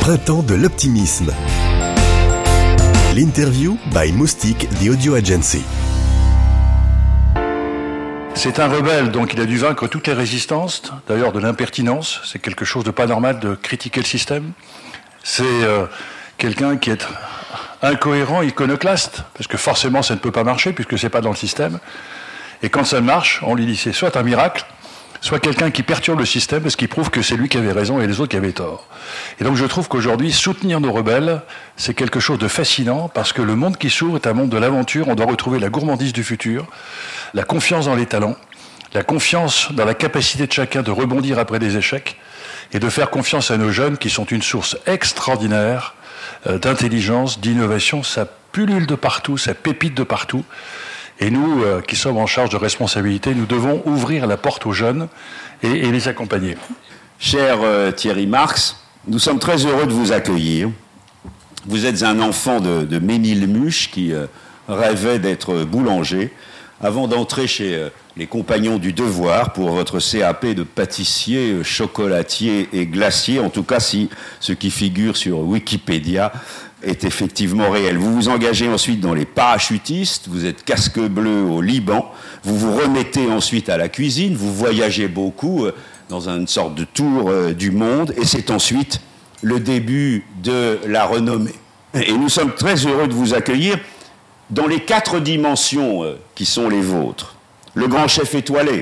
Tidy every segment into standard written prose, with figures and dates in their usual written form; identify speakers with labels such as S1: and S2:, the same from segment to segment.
S1: printemps de l'optimisme. L'interview by Moustique, the audio agency.
S2: C'est un rebelle, donc il a dû vaincre toutes les résistances, d'ailleurs de l'impertinence. C'est quelque chose de pas normal de critiquer le système. C'est quelqu'un qui est incohérent, iconoclaste, parce que forcément ça ne peut pas marcher puisque c'est pas dans le système. Et quand ça marche, on lui dit c'est soit un miracle, soit quelqu'un qui perturbe le système parce qu'il prouve que c'est lui qui avait raison et les autres qui avaient tort. Et donc je trouve qu'aujourd'hui, soutenir nos rebelles, c'est quelque chose de fascinant parce que le monde qui s'ouvre est un monde de l'aventure. On doit retrouver la gourmandise du futur, la confiance dans les talents, la confiance dans la capacité de chacun de rebondir après des échecs et de faire confiance à nos jeunes qui sont une source extraordinaire d'intelligence, d'innovation. Ça pullule de partout, ça pépite de partout. Et nous, qui sommes en charge de responsabilité, nous devons ouvrir la porte aux jeunes et les accompagner.
S3: Cher Thierry Marx, nous sommes très heureux de vous accueillir. Vous êtes un enfant de Ménilmuche qui rêvait d'être boulanger avant d'entrer chez les Compagnons du Devoir pour votre CAP de pâtissier, chocolatier et glacier, en tout cas si ce qui figure sur Wikipédia est effectivement réel. Vous vous engagez ensuite dans les parachutistes, vous êtes casque bleu au Liban, vous vous remettez ensuite à la cuisine, vous voyagez beaucoup dans une sorte de tour du monde, et c'est ensuite le début de la renommée. Et nous sommes très heureux de vous accueillir dans les 4 dimensions qui sont les vôtres. Le grand chef étoilé,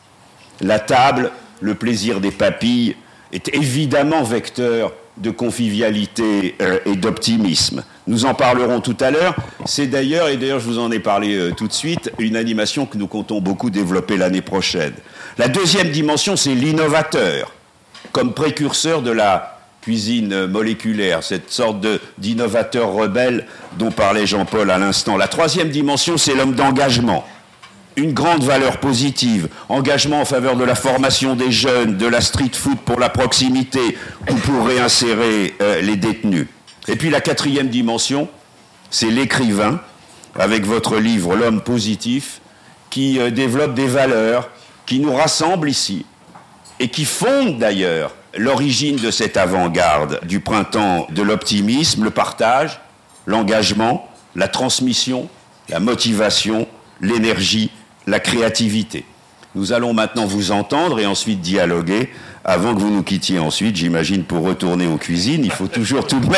S3: la table, le plaisir des papilles, est évidemment vecteur de convivialité et d'optimisme. Nous en parlerons tout à l'heure. C'est d'ailleurs, et d'ailleurs je vous en ai parlé tout de suite, une animation que nous comptons beaucoup développer l'année prochaine. La deuxième dimension, c'est l'innovateur, comme précurseur de la cuisine moléculaire, cette sorte d'innovateur rebelle dont parlait Jean-Paul à l'instant. La troisième dimension, c'est l'homme d'engagement. Une grande valeur positive, engagement en faveur de la formation des jeunes, de la street food pour la proximité ou pour réinsérer les détenus. Et puis la 4e dimension, c'est l'écrivain, avec votre livre « L'homme positif », qui développe des valeurs, qui nous rassemblent ici, et qui fonde d'ailleurs l'origine de cette avant-garde du printemps de l'optimisme, le partage, l'engagement, la transmission, la motivation, l'énergie, la créativité. Nous allons maintenant vous entendre et ensuite dialoguer avant que vous nous quittiez ensuite, j'imagine, pour retourner aux cuisines. Il faut toujours tout de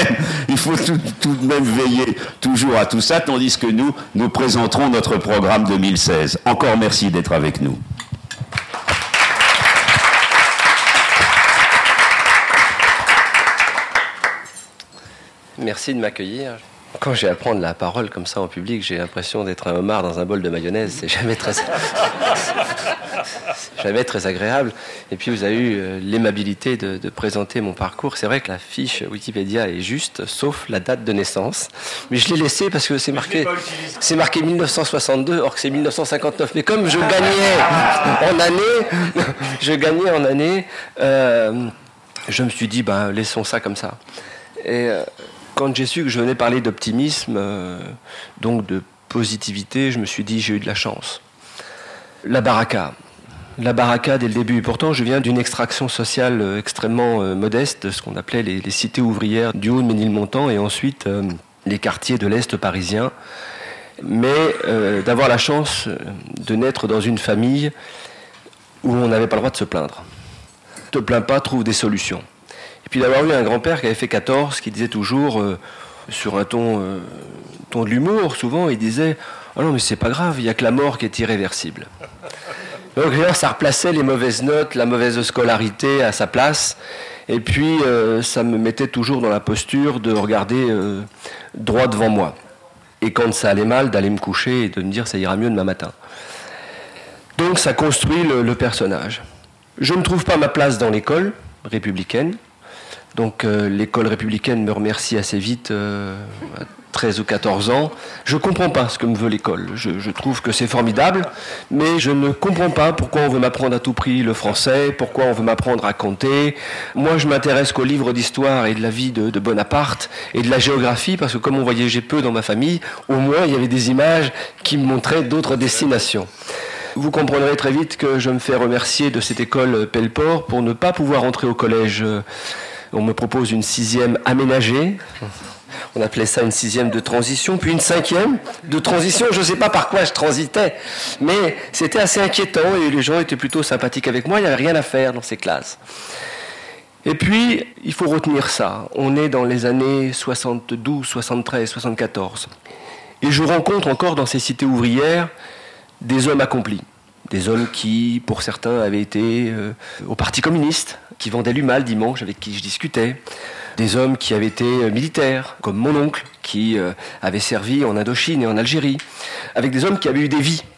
S3: même veiller toujours à tout ça, tandis que nous présenterons notre programme 2016. Encore merci d'être avec nous.
S4: Merci de m'accueillir. Quand j'ai à prendre la parole comme ça en public, j'ai l'impression d'être un homard dans un bol de mayonnaise. C'est jamais très agréable. Et puis vous avez eu l'aimabilité de présenter mon parcours. C'est vrai que la fiche Wikipédia est juste, sauf la date de naissance. Mais je l'ai laissée parce que c'est marqué 1962, or que c'est 1959. Mais comme je gagnais en année, je me suis dit, laissons ça comme ça. Et quand j'ai su que je venais parler d'optimisme, donc de positivité, je me suis dit j'ai eu de la chance. La baraka dès le début. Pourtant, je viens d'une extraction sociale extrêmement modeste, ce qu'on appelait les cités ouvrières du haut de Ménilmontant et ensuite les quartiers de l'Est parisien. Mais d'avoir la chance de naître dans une famille où on n'avait pas le droit de se plaindre. Ne te plains pas, trouve des solutions. Et puis d'avoir eu un grand-père qui avait fait 14, qui disait toujours, sur un ton de l'humour, souvent, il disait « Oh non, mais c'est pas grave, il n'y a que la mort qui est irréversible. » Donc là, ça replaçait les mauvaises notes, la mauvaise scolarité à sa place, et puis ça me mettait toujours dans la posture de regarder droit devant moi. Et quand ça allait mal, d'aller me coucher et de me dire « Ça ira mieux demain matin. » Donc ça construit le personnage. Je ne trouve pas ma place dans l'école républicaine. Donc l'école républicaine me remercie assez vite, à 13 ou 14 ans. Je ne comprends pas ce que me veut l'école. Je trouve que c'est formidable, mais je ne comprends pas pourquoi on veut m'apprendre à tout prix le français, pourquoi on veut m'apprendre à compter. Moi, je m'intéresse qu'aux livres d'histoire et de la vie de Bonaparte et de la géographie, parce que comme on voyageait peu dans ma famille, au moins il y avait des images qui me montraient d'autres destinations. Vous comprendrez très vite que je me fais remercier de cette école Pelleport pour ne pas pouvoir entrer au collège On me propose une 6e aménagée. On appelait ça une 6e de transition, puis une 5e de transition. Je ne sais pas par quoi je transitais, mais c'était assez inquiétant et les gens étaient plutôt sympathiques avec moi. Il n'y avait rien à faire dans ces classes. Et puis, il faut retenir ça. On est dans les années 72, 73, 74. Et je rencontre encore dans ces cités ouvrières des hommes accomplis. Des hommes qui, pour certains, avaient été au Parti communiste, qui vendaient l'humain le dimanche, avec qui je discutais. Des hommes qui avaient été militaires, comme mon oncle, qui avait servi en Indochine et en Algérie. Avec des hommes qui avaient eu des vies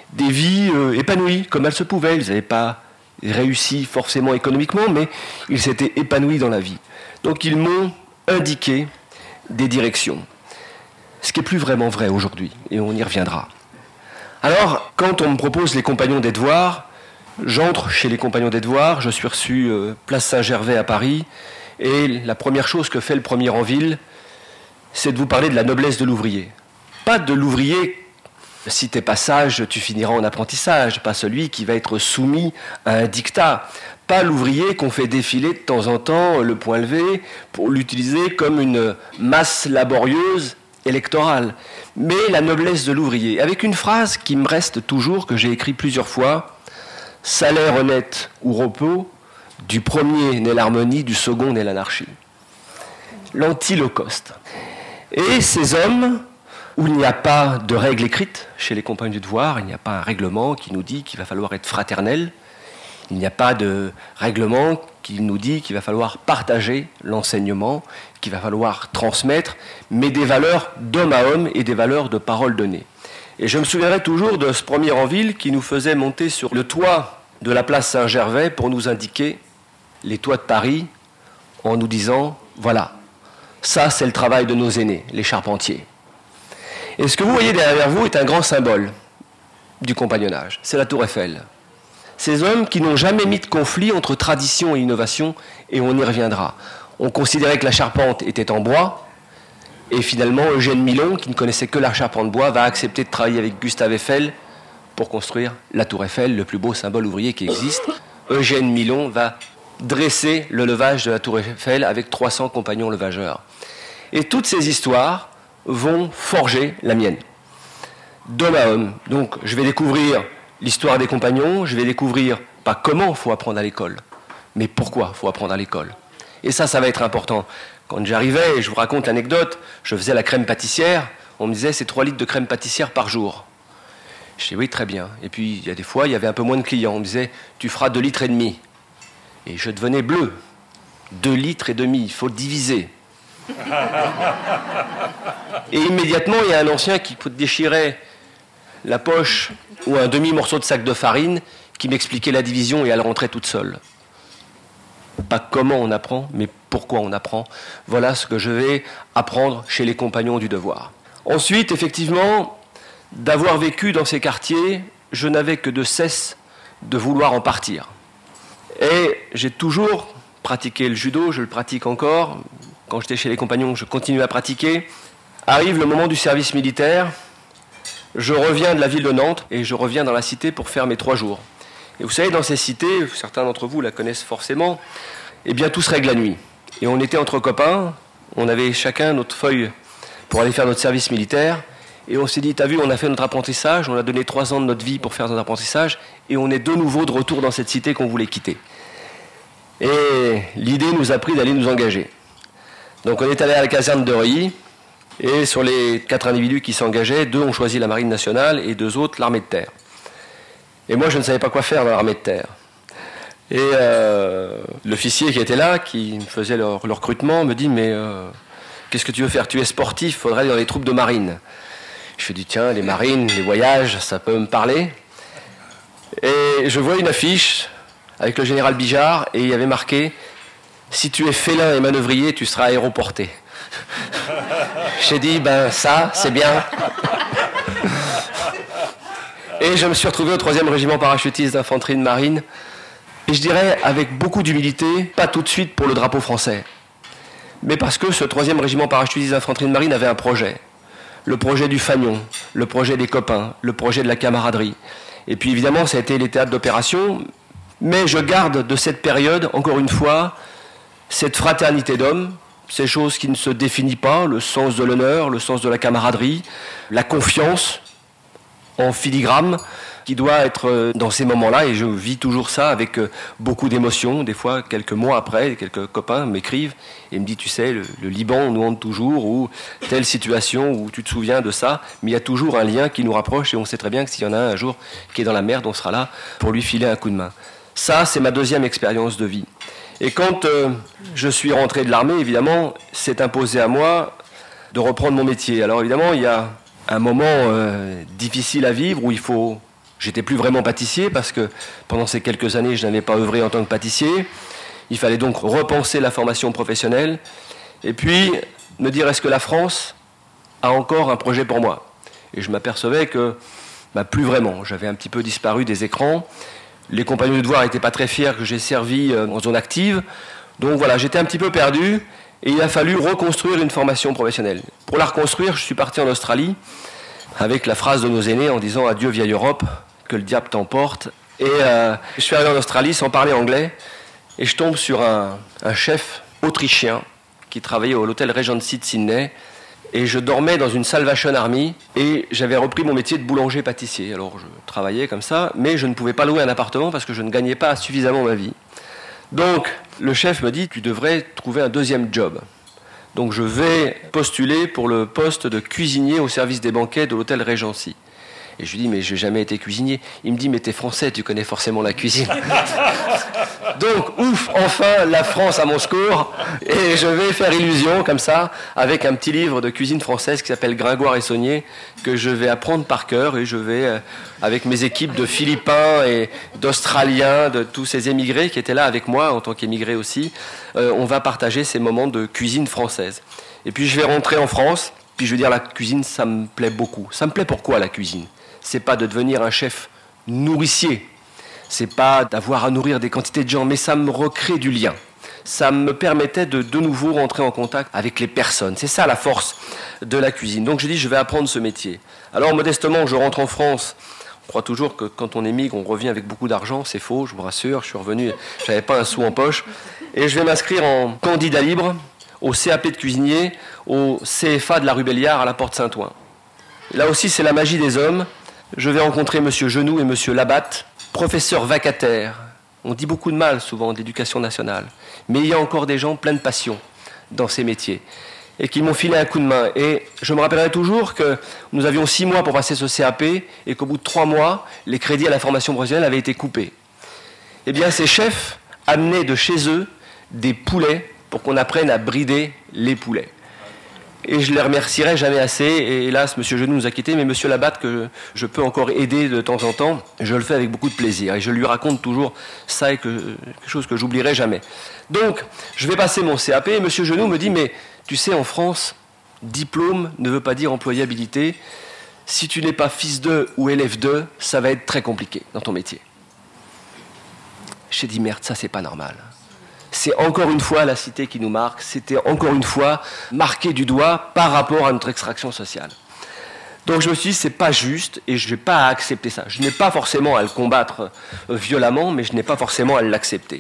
S4: épanouies, comme elles se pouvaient. Ils n'avaient pas réussi forcément économiquement, mais ils s'étaient épanouis dans la vie. Donc ils m'ont indiqué des directions. Ce qui n'est plus vraiment vrai aujourd'hui, et on y reviendra. Alors, quand on me propose les Compagnons des Devoirs, j'entre chez les Compagnons des Devoirs, je suis reçu place Saint-Gervais à Paris, et la première chose que fait le premier en ville, c'est de vous parler de la noblesse de l'ouvrier. Pas de l'ouvrier, si t'es pas sage, tu finiras en apprentissage, pas celui qui va être soumis à un dictat. Pas l'ouvrier qu'on fait défiler de temps en temps le poing levé pour l'utiliser comme une masse laborieuse électorale, mais la noblesse de l'ouvrier, avec une phrase qui me reste toujours, que j'ai écrite plusieurs fois: salaire honnête ou repos, du premier naît l'harmonie, du second naît l'anarchie. L'anti-low-cost. Et ces hommes, où il n'y a pas de règle écrite chez les Compagnons du Devoir, il n'y a pas un règlement qui nous dit qu'il va falloir être fraternel, il n'y a pas de règlement qui nous dit qu'il va falloir partager l'enseignement, qu'il va falloir transmettre, mais des valeurs d'homme à homme et des valeurs de parole donnée. Et je me souviendrai toujours de ce premier en ville qui nous faisait monter sur le toit de la place Saint-Gervais pour nous indiquer les toits de Paris en nous disant, voilà, ça c'est le travail de nos aînés, les charpentiers. Et ce que vous voyez derrière vous est un grand symbole du compagnonnage, c'est la Tour Eiffel. Ces hommes qui n'ont jamais mis de conflit entre tradition et innovation, et on y reviendra. On considérait que la charpente était en bois, et finalement Eugène Milon, qui ne connaissait que la charpente bois, va accepter de travailler avec Gustave Eiffel pour construire la Tour Eiffel, le plus beau symbole ouvrier qui existe. Eugène Milon va dresser le levage de la Tour Eiffel avec 300 compagnons levageurs. Et toutes ces histoires vont forger la mienne, d'homme à homme. Donc je vais découvrir l'histoire des compagnons, je vais découvrir pas comment il faut apprendre à l'école, mais pourquoi il faut apprendre à l'école. Et ça va être important. Quand j'arrivais, et je vous raconte l'anecdote, je faisais la crème pâtissière, on me disait c'est 3 litres de crème pâtissière par jour. Je dis oui, très bien. Et puis il y a des fois, il y avait un peu moins de clients, on me disait tu feras 2,5 litres. Et je devenais bleu. 2,5 litres, il faut diviser. Et immédiatement, il y a un ancien qui déchirait la poche ou un demi-morceau de sac de farine qui m'expliquait la division et elle rentrait toute seule. Pas comment on apprend, mais pourquoi on apprend. Voilà ce que je vais apprendre chez les Compagnons du Devoir. Ensuite, effectivement, d'avoir vécu dans ces quartiers, je n'avais que de cesse de vouloir en partir. Et j'ai toujours pratiqué le judo, je le pratique encore. Quand j'étais chez les Compagnons, je continue à pratiquer. Arrive le moment du service militaire. Je reviens de la ville de Nantes et je reviens dans la cité pour faire mes 3 jours. Et vous savez, dans ces cités, certains d'entre vous la connaissent forcément, eh bien tout se règle la nuit. Et on était entre copains, on avait chacun notre feuille pour aller faire notre service militaire. Et on s'est dit, t'as vu, on a fait notre apprentissage, on a donné 3 ans de notre vie pour faire notre apprentissage, et on est de nouveau de retour dans cette cité qu'on voulait quitter. Et l'idée nous a pris d'aller nous engager. Donc on est allé à la caserne de Reuilly, et sur les 4 individus qui s'engageaient, 2 ont choisi la Marine nationale et 2 autres l'armée de terre. Et moi je ne savais pas quoi faire dans l'armée de terre. Et l'officier qui était là, qui faisait le recrutement, me dit, mais qu'est-ce que tu veux faire? Tu es sportif, il faudrait aller dans les troupes de marine. Je me dis, tiens, les marines, les voyages, ça peut me parler. Et je vois une affiche avec le général Bijard, et il y avait marqué « Si tu es félin et manœuvrier, tu seras aéroporté. » J'ai dit, ben ça, c'est bien. Et je me suis retrouvé au 3e régiment parachutiste d'infanterie de marine, et je dirais avec beaucoup d'humilité, pas tout de suite pour le drapeau français, mais parce que ce 3e régiment parachutiste d'infanterie de marine avait un projet. Le projet du fanion, le projet des copains, le projet de la camaraderie. Et puis évidemment, ça a été les théâtres d'opération, mais je garde de cette période, encore une fois, cette fraternité d'hommes, ces choses qui ne se définissent pas, le sens de l'honneur, le sens de la camaraderie, la confiance en filigrane, qui doit être dans ces moments-là, et je vis toujours ça avec beaucoup d'émotion. Des fois, quelques mois après, quelques copains m'écrivent et me disent, tu sais, le Liban nous hante toujours, ou telle situation où tu te souviens de ça, mais il y a toujours un lien qui nous rapproche, et on sait très bien que s'il y en a un jour qui est dans la merde, on sera là pour lui filer un coup de main. Ça, c'est ma deuxième expérience de vie. Et quand je suis rentré de l'armée, évidemment, c'est imposé à moi de reprendre mon métier. Alors évidemment, il y a un moment difficile à vivre où j'étais plus vraiment pâtissier parce que pendant ces quelques années, je n'avais pas œuvré en tant que pâtissier. Il fallait donc repenser la formation professionnelle et puis me dire, est-ce que la France a encore un projet pour moi ? Et je m'apercevais que plus vraiment. J'avais un petit peu disparu des écrans. Les compagnons de devoir n'étaient pas très fiers que j'ai servi en zone active. Donc voilà, j'étais un petit peu perdu et il a fallu reconstruire une formation professionnelle. Pour la reconstruire, je suis parti en Australie avec la phrase de nos aînés en disant « Adieu vieille Europe, que le diable t'emporte ». Et je suis arrivé en Australie sans parler anglais et je tombe sur un chef autrichien qui travaillait à l'hôtel Regency de Sydney. Et je dormais dans une Salvation Army et j'avais repris mon métier de boulanger-pâtissier. Alors je travaillais comme ça, mais je ne pouvais pas louer un appartement parce que je ne gagnais pas suffisamment ma vie. Donc le chef me dit, tu devrais trouver un deuxième job. Donc je vais postuler pour le poste de cuisinier au service des banquets de l'hôtel Regency. Et je lui dis, mais j'ai jamais été cuisinier. Il me dit, mais t'es français, tu connais forcément la cuisine. Donc, ouf, enfin, la France à mon secours. Et je vais faire illusion, comme ça, avec un petit livre de cuisine française qui s'appelle Gringoire et Saunier, que je vais apprendre par cœur. Et je vais, avec mes équipes de Philippins et d'Australiens, de tous ces émigrés qui étaient là avec moi, en tant qu'émigrés aussi, on va partager ces moments de cuisine française. Et puis, je vais rentrer en France. Puis, je vais dire, la cuisine, ça me plaît beaucoup. Ça me plaît pourquoi, la cuisine ? C'est pas de devenir un chef nourricier, c'est pas d'avoir à nourrir des quantités de gens, mais ça me recrée du lien. Ça me permettait de nouveau rentrer en contact avec les personnes. C'est ça la force de la cuisine. Donc je dis, je vais apprendre ce métier. Alors modestement, je rentre en France. On croit toujours que quand on émigre, on revient avec beaucoup d'argent. C'est faux, je vous rassure. Je suis revenu, j'avais pas un sou en poche. Et je vais m'inscrire en candidat libre au CAP de cuisinier, au CFA de la rue Belliard à la Porte Saint-Ouen. Là aussi, c'est la magie des hommes. Je vais rencontrer M. Genoux et M. Labatte, professeurs vacataires. On dit beaucoup de mal souvent d'éducation nationale, mais il y a encore des gens pleins de passion dans ces métiers et qui m'ont filé un coup de main. Et je me rappellerai toujours que nous avions 6 mois pour passer ce CAP et qu'au bout de 3 mois, les crédits à la formation professionnelle avaient été coupés. Eh bien, ces chefs amenaient de chez eux des poulets pour qu'on apprenne à brider les poulets. Et je ne les remercierai jamais assez. Et hélas, M. Genoux nous a quittés, mais M. Labatte, que je peux encore aider de temps en temps, je le fais avec beaucoup de plaisir. Et je lui raconte toujours ça, et quelque chose que j'oublierai jamais. Donc, je vais passer mon CAP, et M. Genoux me dit, mais tu sais, en France, diplôme ne veut pas dire employabilité. Si tu n'es pas fils de ou élève de, ça va être très compliqué dans ton métier. J'ai dit, merde, ça, c'est pas normal. C'est encore une fois la cité qui nous marque, c'était encore une fois marqué du doigt par rapport à notre extraction sociale. Donc je me suis dit, c'est pas juste et je n'ai pas à accepter ça. Je n'ai pas forcément à le combattre violemment, mais je n'ai pas forcément à l'accepter.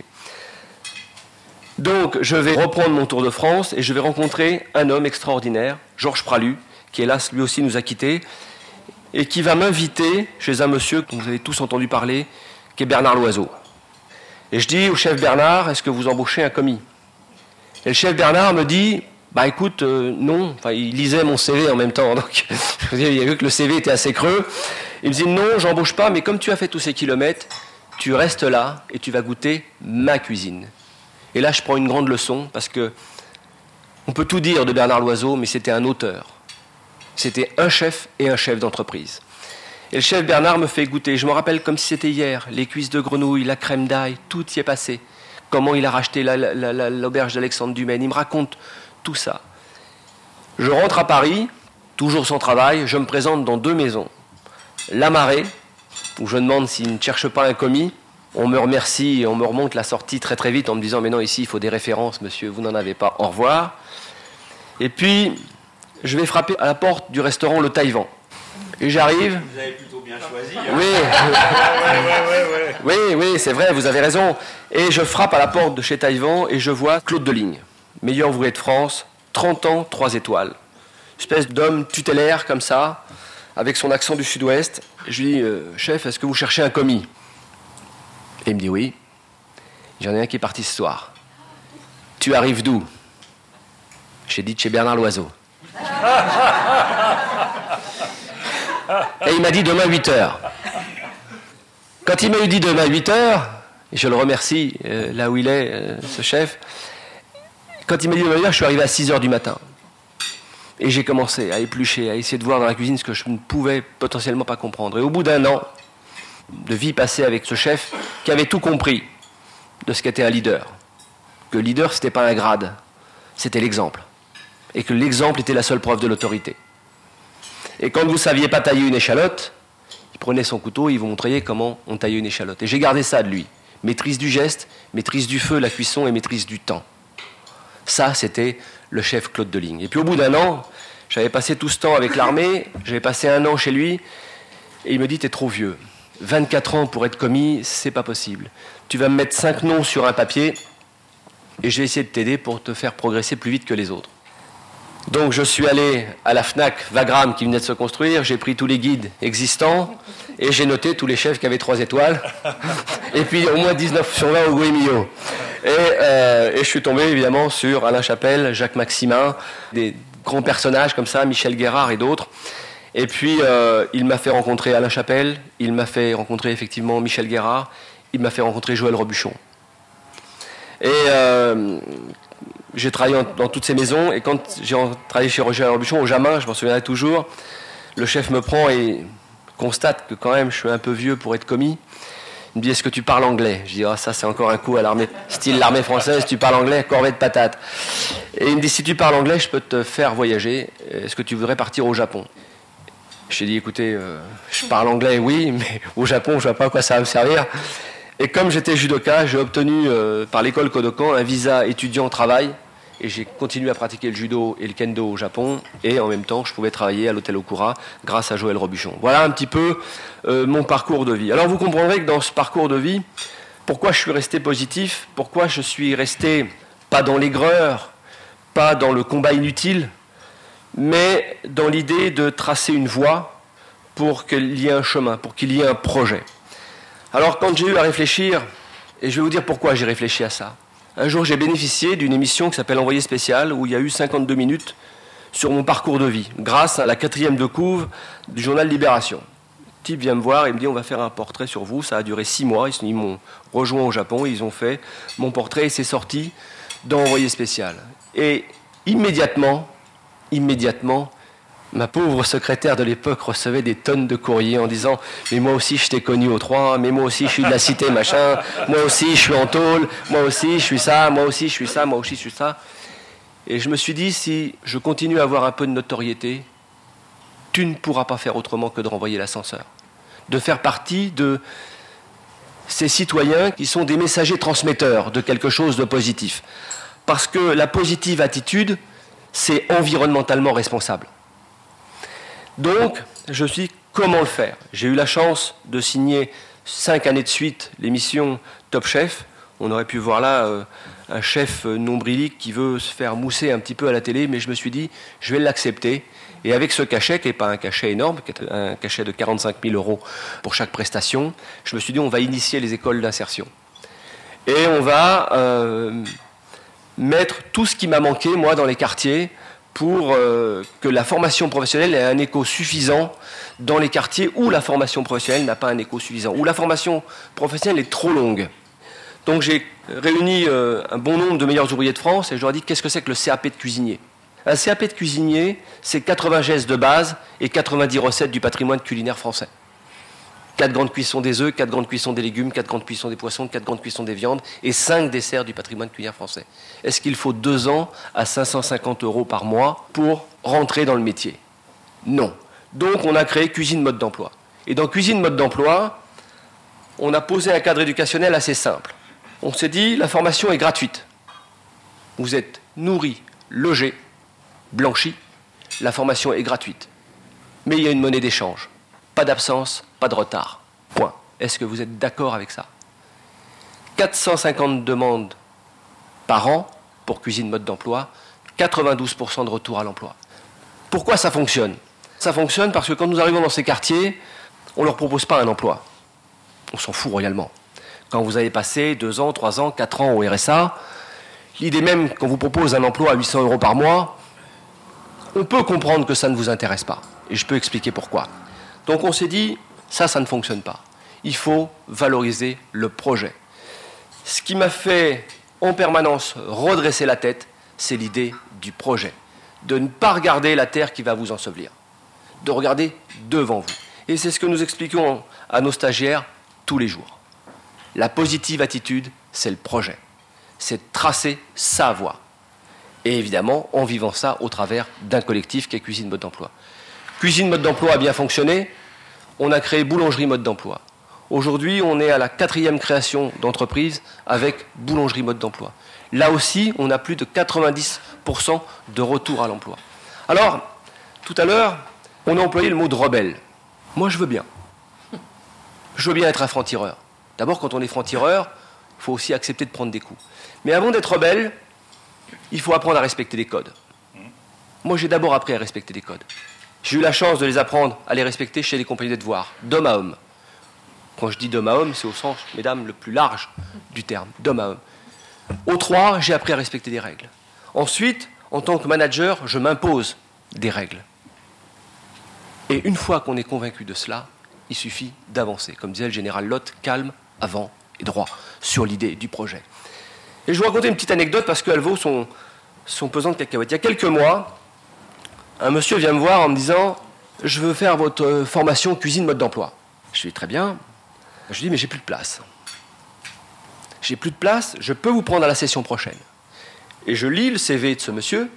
S4: Donc je vais reprendre mon tour de France et je vais rencontrer un homme extraordinaire, Georges Pralu, qui hélas lui aussi nous a quittés, et qui va m'inviter chez un monsieur dont vous avez tous entendu parler, qui est Bernard Loiseau. Et je dis au chef Bernard, est-ce que vous embauchez un commis ? Et le chef Bernard me dit, écoute, non. Enfin, il lisait mon CV en même temps, donc il a vu que le CV était assez creux. Il me dit, non, j'embauche pas, mais comme tu as fait tous ces kilomètres, tu restes là et tu vas goûter ma cuisine. Et là, je prends une grande leçon, parce que on peut tout dire de Bernard Loiseau, mais c'était un auteur. C'était un chef et un chef d'entreprise. Et le chef Bernard me fait goûter, je me rappelle comme si c'était hier, les cuisses de grenouille, la crème d'ail, tout y est passé. Comment il a racheté l'auberge d'Alexandre Dumaine, il me raconte tout ça. Je rentre à Paris, toujours sans travail, je me présente dans 2 maisons. La Marée, où je demande s'il ne cherche pas un commis. On me remercie et on me remonte la sortie très très vite en me disant « Mais non, ici il faut des références, monsieur, vous n'en avez pas, au revoir ». Et puis, je vais frapper à la porte du restaurant Le Taïwan. Et j'arrive.
S3: Vous avez plutôt bien choisi.
S4: Oui. Oui, c'est vrai, vous avez raison. Et je frappe à la porte de chez Taïwan et je vois Claude Deligne, meilleur ouvrier de France, 30 ans, 3 étoiles. Espèce d'homme tutélaire comme ça, avec son accent du sud-ouest. Je lui dis, chef, est-ce que vous cherchez un commis? Et il me dit oui. J'en ai un qui est parti ce soir. Tu arrives d'où? J'ai dit de chez Bernard Loiseau. Et il m'a dit demain 8h. Quand il m'a dit demain 8h, et je le remercie là où il est, ce chef, quand il m'a dit demain 8h, je suis arrivé à 6h du matin. Et j'ai commencé à éplucher, à essayer de voir dans la cuisine ce que je ne pouvais potentiellement pas comprendre. Et au bout d'un an de vie passée avec ce chef, qui avait tout compris de ce qu'était un leader, que leader, c'était pas un grade, c'était l'exemple. Et que l'exemple était la seule preuve de l'autorité. Et quand vous ne saviez pas tailler une échalote, il prenait son couteau, il vous montrait comment on taillait une échalote. Et j'ai gardé ça de lui. Maîtrise du geste, maîtrise du feu, la cuisson et maîtrise du temps. Ça, c'était le chef Claude Deligne. Et puis au bout d'un an, j'avais passé tout ce temps avec l'armée, j'avais passé 1 an chez lui, et il me dit, t'es trop vieux. 24 ans pour être commis, c'est pas possible. Tu vas me mettre 5 noms sur un papier, et je vais essayer de t'aider pour te faire progresser plus vite que les autres. Donc je suis allé à la Fnac Wagram qui venait de se construire, j'ai pris tous les guides existants et j'ai noté tous les chefs qui avaient 3 étoiles et puis au moins 19 sur 20 au Goemio. Et je suis tombé évidemment sur Alain Chapelle, Jacques Maximin, des grands personnages comme ça, Michel Guérard et d'autres. Et puis il m'a fait rencontrer Alain Chapelle, il m'a fait rencontrer effectivement Michel Guérard, il m'a fait rencontrer Joël Robuchon. Et j'ai travaillé dans toutes ces maisons, et quand j'ai travaillé chez Roger Robuchon, au Jamin, je m'en souviendrai toujours, le chef me prend et constate que quand même je suis un peu vieux pour être commis. Il me dit, est-ce que tu parles anglais? Je dis, ah, ça c'est encore un coup à l'armée, style l'armée française, tu parles anglais, corvée de patates. Et il me dit, si tu parles anglais, je peux te faire voyager, est-ce que tu voudrais partir au Japon? J'ai dit, écoutez, je parle anglais, oui, mais au Japon, je ne vois pas à quoi ça va me servir. Et comme j'étais judoka, j'ai obtenu par l'école Kodokan un visa étudiant travail, et j'ai continué à pratiquer le judo et le kendo au Japon, et en même temps je pouvais travailler à l'hôtel Okura grâce à Joël Robuchon. Voilà un petit peu mon parcours de vie. Alors vous comprendrez que dans ce parcours de vie, pourquoi je suis resté positif, pourquoi je suis resté pas dans l'aigreur, pas dans le combat inutile, mais dans l'idée de tracer une voie pour qu'il y ait un chemin, pour qu'il y ait un projet. Alors quand j'ai eu à réfléchir, et je vais vous dire pourquoi j'ai réfléchi à ça. Un jour j'ai bénéficié d'une émission qui s'appelle Envoyé spécial, où il y a eu 52 minutes sur mon parcours de vie, grâce à la 4e de couve du journal Libération. Le type vient me voir et me dit, on va faire un portrait sur vous, ça a duré 6 mois, ils m'ont rejoint au Japon, ils ont fait mon portrait et c'est sorti dans Envoyé spécial. Et immédiatement, ma pauvre secrétaire de l'époque recevait des tonnes de courriers en disant « Mais moi aussi, je t'ai connu au 3, mais moi aussi, je suis de la cité, machin, moi aussi, je suis en tôle, moi aussi, je suis ça, moi aussi, je suis ça, moi aussi, je suis ça. » Et je me suis dit, si je continue à avoir un peu de notoriété, tu ne pourras pas faire autrement que de renvoyer l'ascenseur. De faire partie de ces citoyens qui sont des messagers transmetteurs de quelque chose de positif. Parce que la positive attitude, c'est environnementalement responsable. Donc, je me suis dit, comment le faire? J'ai eu la chance de signer 5 années de suite l'émission Top Chef. On aurait pu voir là un chef nombrilique qui veut se faire mousser un petit peu à la télé, mais je me suis dit, je vais l'accepter. Et avec ce cachet, qui n'est pas un cachet énorme, qui est un cachet de 45 000 € pour chaque prestation, je me suis dit, on va initier les écoles d'insertion. Et on va mettre tout ce qui m'a manqué, moi, dans les quartiers, pour que la formation professionnelle ait un écho suffisant dans les quartiers où la formation professionnelle n'a pas un écho suffisant, où la formation professionnelle est trop longue. Donc j'ai réuni un bon nombre de meilleurs ouvriers de France et je leur ai dit, qu'est-ce que c'est que le CAP de cuisinier? Un CAP de cuisinier, c'est 80 gestes de base et 90 recettes du patrimoine culinaire français. 4 grandes cuissons des œufs, 4 grandes cuissons des légumes, 4 grandes cuissons des poissons, 4 grandes cuissons des viandes et 5 desserts du patrimoine culinaire français. Est-ce qu'il faut 2 ans à 550 € par mois pour rentrer dans le métier? Non. Donc on a créé Cuisine Mode d'Emploi. Et dans Cuisine Mode d'Emploi, on a posé un cadre éducationnel assez simple. On s'est dit, la formation est gratuite. Vous êtes nourri, logé, blanchi, la formation est gratuite. mais il y a une monnaie d'échange. Pas d'absence, pas de retard. Point. Est-ce que vous êtes d'accord avec ça ? 450 demandes par an pour cuisine mode d'emploi, 92% de retour à l'emploi. Pourquoi ça fonctionne ? Ça fonctionne parce que quand nous arrivons dans ces quartiers, on ne leur propose pas un emploi. On s'en fout royalement. Quand vous avez passé 2 ans, 3 ans, 4 ans au RSA, l'idée même qu'on vous propose un emploi à 800 € par mois, on peut comprendre que ça ne vous intéresse pas. Et je peux expliquer pourquoi. Donc on s'est dit, ça ne fonctionne pas. Il faut valoriser le projet. Ce qui m'a fait en permanence redresser la tête, c'est l'idée du projet. De ne pas regarder la terre qui va vous ensevelir. De regarder devant vous. Et c'est ce que nous expliquons à nos stagiaires tous les jours. La positive attitude, c'est le projet. C'est de tracer sa voie. Et évidemment, en vivant ça au travers d'un collectif qui est Cuisine Mode d'Emploi. Cuisine Mode d'Emploi a bien fonctionné. On a créé Boulangerie Mode d'Emploi. Aujourd'hui, on est à la 4e création d'entreprise avec Boulangerie Mode d'Emploi. Là aussi, on a plus de 90% de retour à l'emploi. Alors, tout à l'heure, on a employé le mot de rebelle. Moi, je veux bien. Je veux bien être un franc-tireur. D'abord, quand on est franc-tireur, il faut aussi accepter de prendre des coups. Mais avant d'être rebelle, il faut apprendre à respecter les codes. Moi, j'ai d'abord appris à respecter les codes. J'ai eu la chance de les apprendre à les respecter chez les compagnies de devoirs, d'homme à homme. Quand je dis d'homme à homme, c'est au sens, mesdames, le plus large du terme, d'homme à homme. Au 3, j'ai appris à respecter des règles. Ensuite, en tant que manager, je m'impose des règles. Et une fois qu'on est convaincu de cela, il suffit d'avancer. Comme disait le général Lott, calme, avant et droit, sur l'idée du projet. Et je vais vous raconter une petite anecdote parce qu'elle vaut son pesant de cacahuètes. Il y a quelques mois, un monsieur vient me voir en me disant « Je veux faire votre formation cuisine mode d'emploi ». Je lui dis « Très bien ». Je lui dis « Mais j'ai plus de place. J'ai plus de place, je peux vous prendre à la session prochaine. » Et je lis le CV de ce monsieur.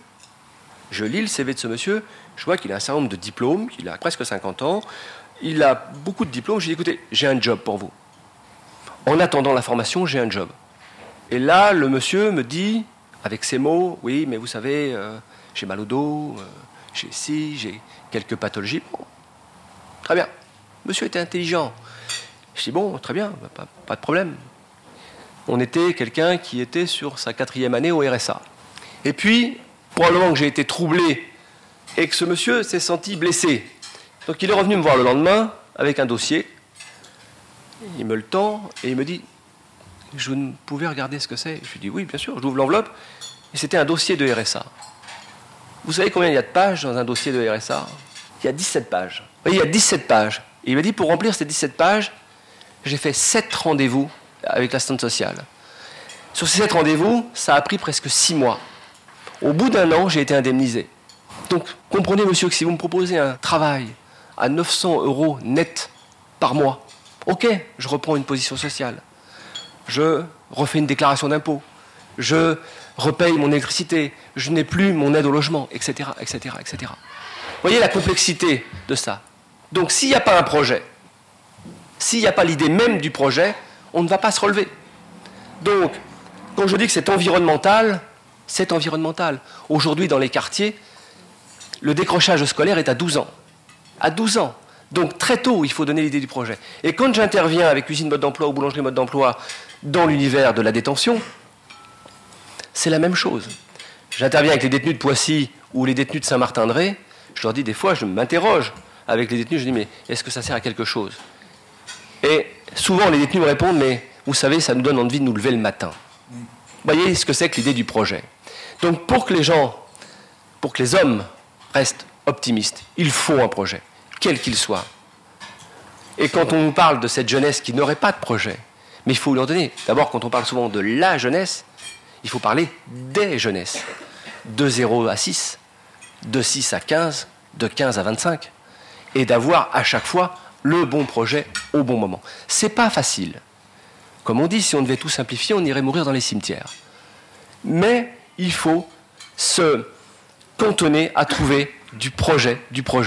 S4: Je vois qu'il a un certain nombre de diplômes, qu'il a presque 50 ans. Il a beaucoup de diplômes. Je lui dis « Écoutez, j'ai un job pour vous. En attendant la formation, j'ai un job. » Et là, le monsieur me dit, avec ces mots, « Oui, mais vous savez, j'ai mal au dos, j'ai quelques pathologies. » Bon, très bien. Monsieur était intelligent. Je dis, bon, très bien, pas de problème. On était quelqu'un qui était sur sa 4e année au RSA. Et puis, probablement que j'ai été troublé et que ce monsieur s'est senti blessé. Donc il est revenu me voir le lendemain avec un dossier. Il me le tend et il me dit, je ne pouvais regarder ce que c'est. Je lui dis, oui, bien sûr, j'ouvre l'enveloppe. Et c'était un dossier de RSA. Vous savez combien il y a de pages dans un dossier de RSA ? Il y a 17 pages. Oui, il y a 17 pages. Et il m'a dit, pour remplir ces 17 pages, j'ai fait 7 rendez-vous avec l'assistante sociale. Sur ces 7 rendez-vous, ça a pris presque 6 mois. Au bout d'un an, j'ai été indemnisé. Donc, comprenez, monsieur, que si vous me proposez un travail à 900 € net par mois, ok, je reprends une position sociale. Je refais une déclaration d'impôt. Je repaye mon électricité. Je n'ai plus mon aide au logement, etc., etc., etc. Vous voyez la complexité de ça. Donc, s'il n'y a pas un projet, s'il n'y a pas l'idée même du projet, on ne va pas se relever. Donc, quand je dis que c'est environnemental, c'est environnemental. Aujourd'hui, dans les quartiers, le décrochage scolaire est à 12 ans. À 12 ans. Donc, très tôt, il faut donner l'idée du projet. Et quand j'interviens avec Cuisine Mode d'Emploi ou Boulangerie Mode d'Emploi dans l'univers de la détention, c'est la même chose. J'interviens avec les détenus de Poissy ou les détenus de Saint-Martin-de-Ré, je leur dis des fois, je m'interroge avec les détenus, je dis, mais est-ce que ça sert à quelque chose ? Et souvent, les détenus me répondent, mais vous savez, ça nous donne envie de nous lever le matin. Vous voyez ce que c'est que l'idée du projet. Donc, pour que les hommes restent optimistes, il faut un projet, quel qu'il soit. Et quand on nous parle de cette jeunesse qui n'aurait pas de projet, mais il faut leur donner. D'abord, quand on parle souvent de la jeunesse, il faut parler des jeunesses. De 0 à 6, de 6 à 15, de 15 à 25. Et d'avoir à chaque fois le bon projet au bon moment. C'est pas facile. Comme on dit, si on devait tout simplifier, on irait mourir dans les cimetières. Mais il faut se cantonner à trouver du projet.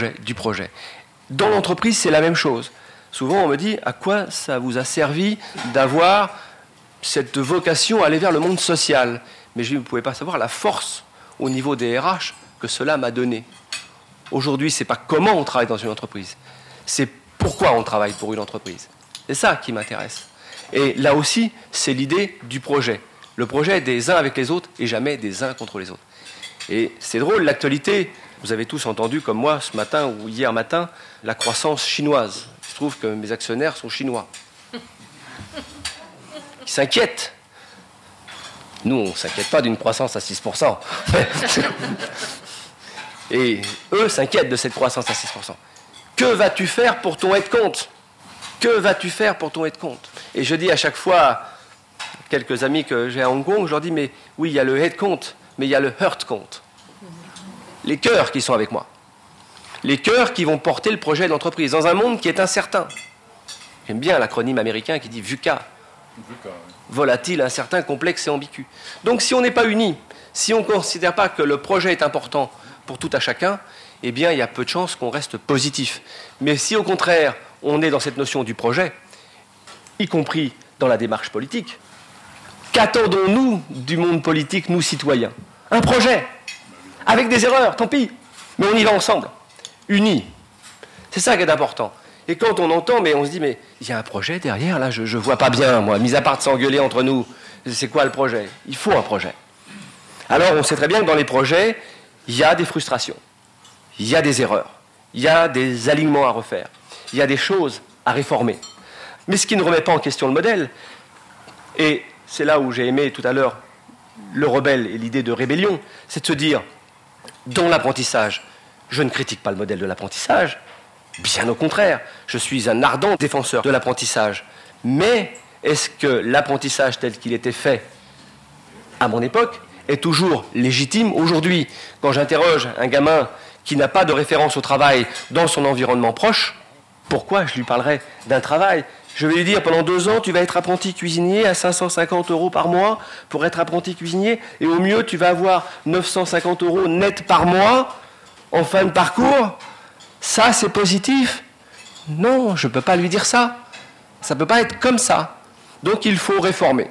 S4: Dans l'entreprise, c'est la même chose. Souvent, on me dit, à quoi ça vous a servi d'avoir cette vocation à aller vers le monde social ? Mais je dis, vous ne pouvez pas savoir la force au niveau des RH que cela m'a donné. Aujourd'hui, c'est pas comment on travaille dans une entreprise, c'est pourquoi on travaille pour une entreprise. C'est ça qui m'intéresse. Et là aussi, c'est l'idée du projet. Le projet est des uns avec les autres et jamais des uns contre les autres. Et c'est drôle, l'actualité, vous avez tous entendu comme moi ce matin ou hier matin, la croissance chinoise. Il se trouve que mes actionnaires sont chinois. Ils s'inquiètent. Nous, on ne s'inquiète pas d'une croissance à 6%. Et eux s'inquiètent de cette croissance à 6%. Que vas-tu faire pour ton aide-compte ? Que vas-tu faire pour ton aide-compte ? Et je dis à chaque fois, quelques amis que j'ai à Hong Kong, je leur dis, mais oui, il y a le aide-compte, mais il y a le hurt-compte. Les cœurs qui sont avec moi. Les cœurs qui vont porter le projet de l'entreprise dans un monde qui est incertain. J'aime bien l'acronyme américain qui dit VUCA. Volatile, incertain, complexe et ambigu. Donc si on n'est pas unis, si on ne considère pas que le projet est important pour tout à chacun, eh bien il y a peu de chances qu'on reste positif. Mais si au contraire, on est dans cette notion du projet, y compris dans la démarche politique, qu'attendons-nous du monde politique, nous citoyens ? Un projet, avec des erreurs, tant pis, mais on y va ensemble, unis. C'est ça qui est important. Et quand on entend, mais on se dit, mais il y a un projet derrière, là, je ne vois pas bien, moi, mis à part de s'engueuler entre nous, c'est quoi le projet ? Il faut un projet. Alors, on sait très bien que dans les projets, il y a des frustrations, il y a des erreurs, il y a des alignements à refaire, il y a des choses à réformer. Mais ce qui ne remet pas en question le modèle, et c'est là où j'ai aimé tout à l'heure le rebelle et l'idée de rébellion, c'est de se dire, dans l'apprentissage, je ne critique pas le modèle de l'apprentissage, bien au contraire, je suis un ardent défenseur de l'apprentissage. Mais est-ce que l'apprentissage tel qu'il était fait à mon époque est toujours légitime aujourd'hui ? Quand j'interroge un gamin qui n'a pas de référence au travail dans son environnement proche, pourquoi je lui parlerais d'un travail ? Je vais lui dire, pendant 2 ans, tu vas être apprenti cuisinier à 550 € par mois pour être apprenti cuisinier, et au mieux, tu vas avoir 950 € net par mois en fin de parcours. Ça, c'est positif ? Non, je ne peux pas lui dire ça. Ça ne peut pas être comme ça. Donc, il faut réformer.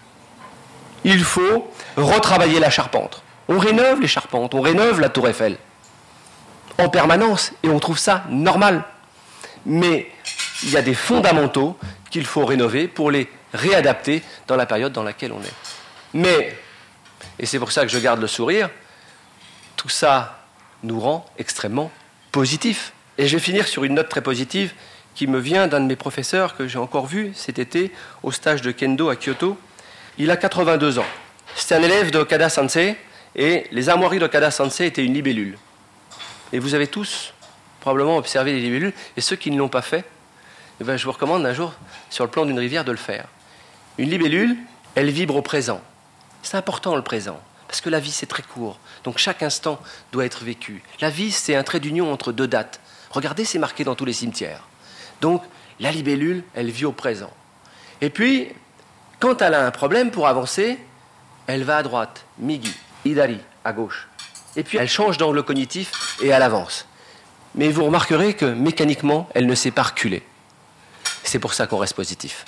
S4: Il faut retravailler la charpente. On rénove les charpentes, on rénove la Tour Eiffel en permanence, et on trouve ça normal. Mais il y a des fondamentaux qu'il faut rénover pour les réadapter dans la période dans laquelle on est. Mais, et c'est pour ça que je garde le sourire, tout ça nous rend extrêmement positifs. Et je vais finir sur une note très positive qui me vient d'un de mes professeurs que j'ai encore vu cet été au stage de Kendo à Kyoto. Il a 82 ans. C'était un élève d'Okada Sensei, et les armoiries d'Okada Sensei étaient une libellule. Et vous avez tous probablement observé les libellules, et ceux qui ne l'ont pas fait, eh bien, je vous recommande un jour, sur le plan d'une rivière, de le faire. Une libellule, elle vibre au présent. C'est important le présent, parce que la vie c'est très court, donc chaque instant doit être vécu. La vie c'est un trait d'union entre 2 dates. Regardez, c'est marqué dans tous les cimetières. Donc la libellule, elle vit au présent. Et puis, quand elle a un problème pour avancer, elle va à droite, migi, hidari, à gauche. Et puis elle change d'angle cognitif et elle avance. Mais vous remarquerez que mécaniquement, elle ne s'est pas reculée. C'est pour ça qu'on reste positif.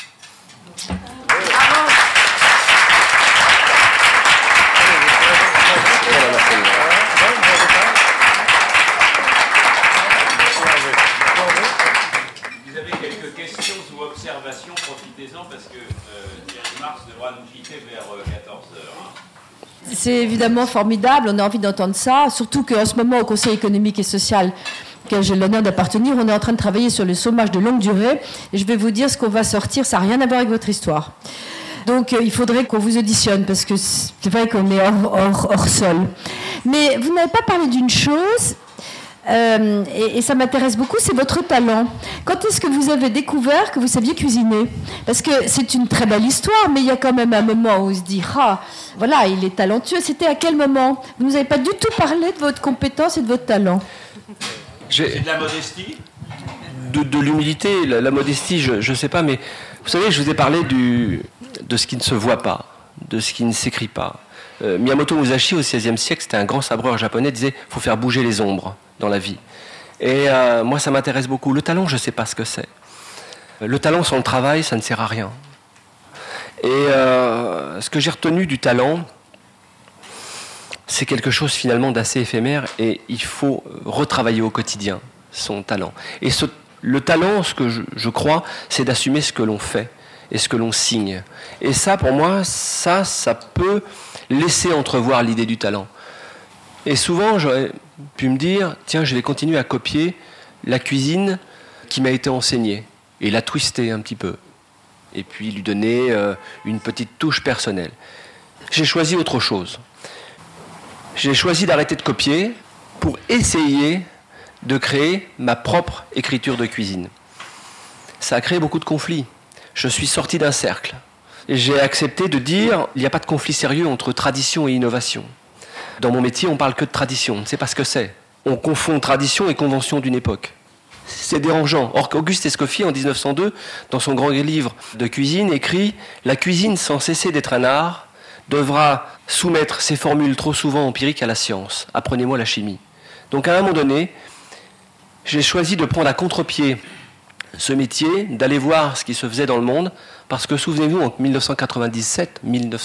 S5: Vous avez quelques questions ou observations, profitez-en parce que Thierry Marx devra nous quitter vers 14h.
S6: C'est évidemment formidable, on a envie d'entendre ça, surtout qu'en ce moment, au Conseil économique et social, auquel j'ai l'honneur d'appartenir, on est en train de travailler sur le chômage de longue durée. Et je vais vous dire ce qu'on va sortir, ça n'a rien à voir avec votre histoire. Donc il faudrait qu'on vous auditionne, parce que c'est vrai qu'on est hors sol. Mais vous n'avez pas parlé d'une chose, et ça m'intéresse beaucoup, c'est votre talent. Quand est-ce que vous avez découvert que vous saviez cuisiner ? Parce que c'est une très belle histoire, mais il y a quand même un moment où on se dit « Ah, voilà, il est talentueux ». C'était à quel moment ? Vous ne nous avez pas du tout parlé de votre compétence et de votre talent.
S5: C'est de la modestie ?
S4: De l'humilité, la modestie, je ne sais pas, mais vous savez, je vous ai parlé de ce qui ne se voit pas, de ce qui ne s'écrit pas. Miyamoto Musashi, au XVIe siècle, c'était un grand sabreur japonais, disait « il faut faire bouger les ombres dans la vie ». Et moi, ça m'intéresse beaucoup. Le talent, je ne sais pas ce que c'est. Le talent sans le travail, ça ne sert à rien. Et ce que j'ai retenu du talent, c'est quelque chose finalement d'assez éphémère et il faut retravailler au quotidien son talent. Et le talent, ce que je crois, c'est d'assumer ce que l'on fait et ce que l'on signe. Et ça, pour moi, ça peut laisser entrevoir l'idée du talent. Et souvent, j'aurais pu me dire, tiens, je vais continuer à copier la cuisine qui m'a été enseignée et la twister un petit peu. Et puis lui donner une petite touche personnelle. J'ai choisi autre chose. J'ai choisi d'arrêter de copier pour essayer de créer ma propre écriture de cuisine. Ça a créé beaucoup de conflits. Je suis sorti d'un cercle. Et j'ai accepté de dire, il n'y a pas de conflit sérieux entre tradition et innovation. Dans mon métier, on parle que de tradition, on ne sait pas ce que c'est. On confond tradition et convention d'une époque. C'est dérangeant. Or, Auguste Escoffier, en 1902, dans son grand livre de cuisine, écrit « La cuisine, sans cesser d'être un art, devra soumettre ses formules trop souvent empiriques à la science. Apprenez-moi la chimie. » Donc, à un moment donné, j'ai choisi de prendre à contre-pied ce métier, d'aller voir ce qui se faisait dans le monde, parce que, souvenez-vous, en 1997,